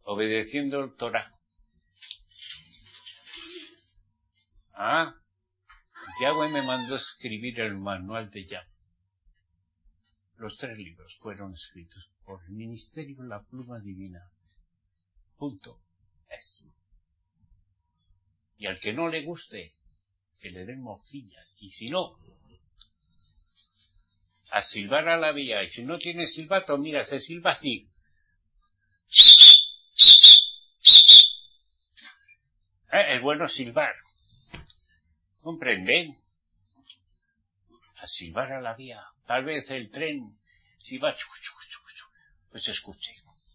obedeciendo el Torah. Ah, Yahweh me mandó escribir el manual de Yahweh. Los tres libros fueron escritos por el ministerio La Pluma Divina. Punto. Eso. Y al que no le guste, que le den mojillas. Y si no, a silbar a la vía. Y si no tiene silbato, mira, se silba así. Eh, es bueno silbar. ¿Comprenden? A silbar a la vía. Tal vez el tren, si va, pues escuche.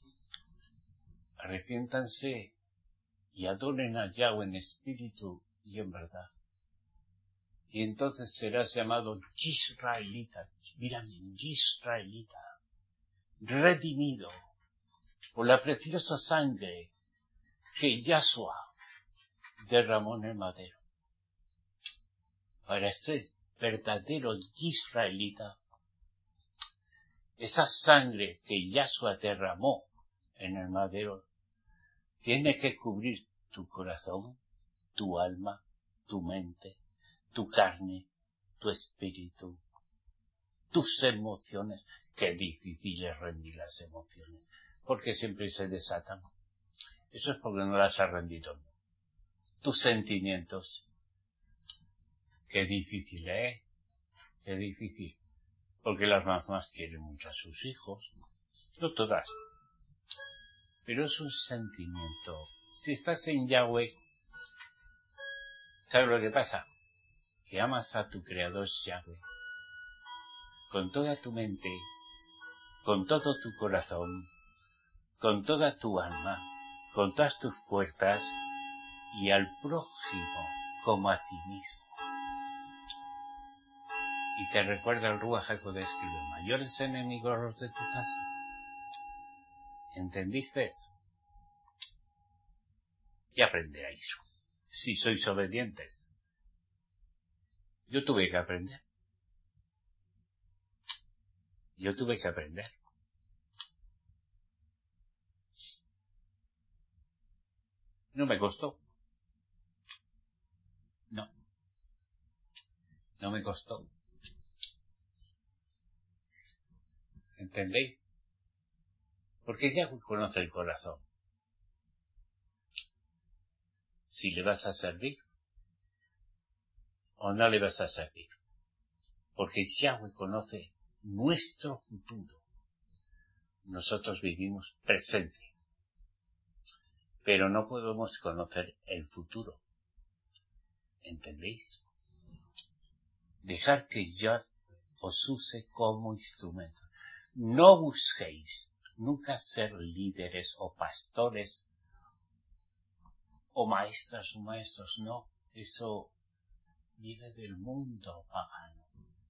Arrepiéntanse y adoren a Yahweh en espíritu y en verdad. Y entonces serás llamado Israelita. Mira, Israelita. Redimido por la preciosa sangre que Yahshua derramó en el madero. Para ser verdadero israelita, esa sangre que Yahshua derramó en el madero tiene que cubrir tu corazón, tu alma, tu mente, tu carne, tu espíritu, tus emociones. Qué difícil es rendir las emociones, porque siempre se desatan. Eso es porque no las has rendido. Tus sentimientos. Qué difícil, ¿eh? Qué difícil. Porque las mamás quieren mucho a sus hijos. No todas. Pero es un sentimiento. Si estás en Yahweh, ¿sabes lo que pasa? Que amas a tu Creador Yahweh. Con toda tu mente, con todo tu corazón, con toda tu alma, con todas tus fuerzas, y al prójimo como a ti mismo. Y te recuerda el Ruach HaKodesh que los mayores enemigos los de tu casa. ¿Entendiste? Y aprenderéis. Si sois obedientes. Yo tuve que aprender. Yo tuve que aprender. No me costó. No. No me costó. ¿Entendéis? Porque Yahweh conoce el corazón. Si le vas a servir o no le vas a servir. Porque Yahweh conoce nuestro futuro. Nosotros vivimos presente. Pero no podemos conocer el futuro. ¿Entendéis? Dejar que Yahweh os use como instrumento. No busquéis nunca ser líderes o pastores o maestras o maestros, no. Eso viene del mundo pagano.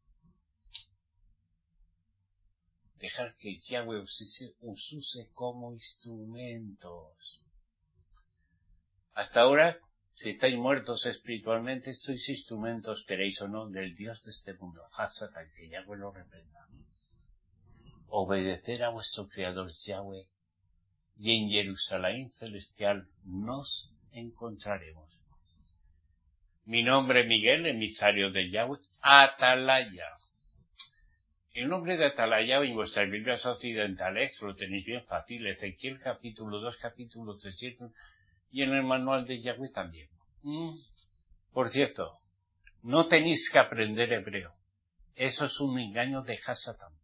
Dejar que Yahweh os use, os use como instrumentos. Hasta ahora, si estáis muertos espiritualmente, sois instrumentos, queréis o no, del Dios de este mundo. Hasatan, que Yahweh lo reprenda. Obedecer a vuestro Creador Yahweh, y en Jerusalén celestial nos encontraremos. Mi nombre es Miguel, emisario de Yahweh, Atalaya. El nombre de Atalaya en vuestras Biblias occidentales lo tenéis bien fácil, Ezequiel capítulo dos, capítulo tres, y en el manual de Yahweh también. Mm. Por cierto, no tenéis que aprender hebreo. Eso es un engaño de Hasatán.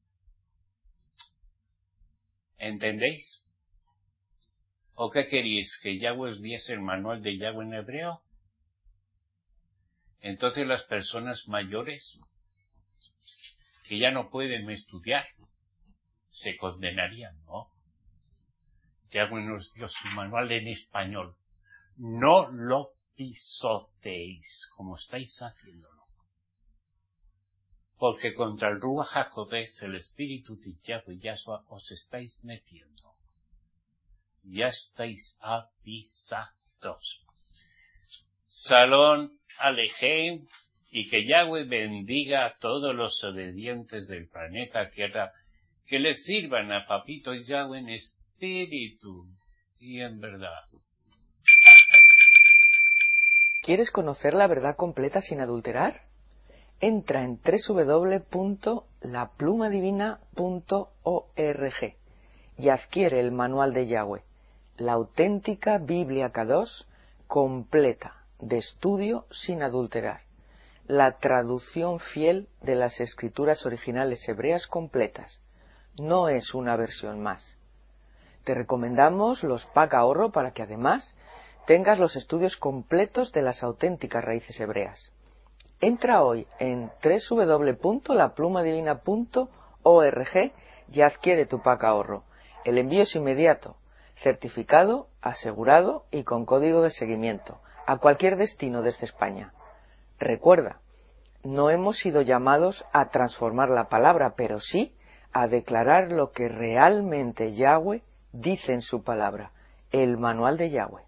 ¿Entendéis? ¿O qué queréis? ¿Que Yahweh os diese el manual de Yahweh en hebreo? Entonces las personas mayores que ya no pueden estudiar se condenarían, ¿no? Yahweh nos dio su manual en español. No lo pisoteéis como estáis haciéndolo. Porque contra el Ruach HaKodesh, el espíritu de Yahweh Yahshua, os estáis metiendo. Ya estáis avisados. Salón Alejem, y que Yahweh bendiga a todos los obedientes del planeta Tierra, que les sirvan a Papito Yahweh en espíritu y en verdad. ¿Quieres conocer la verdad completa sin adulterar? Entra en doble u doble u doble u punto la pluma divina punto org y adquiere el manual de Yahweh, la auténtica Biblia Kadosh completa, de estudio sin adulterar, la traducción fiel de las escrituras originales hebreas completas. No es una versión más. Te recomendamos los pack ahorro para que además tengas los estudios completos de las auténticas raíces hebreas. Entra hoy en doble u doble u doble u punto la pluma divina punto org y adquiere tu pack ahorro. El envío es inmediato, certificado, asegurado y con código de seguimiento, a cualquier destino desde España. Recuerda, no hemos sido llamados a transformar la palabra, pero sí a declarar lo que realmente Yahweh dice en su palabra, el manual de Yahweh.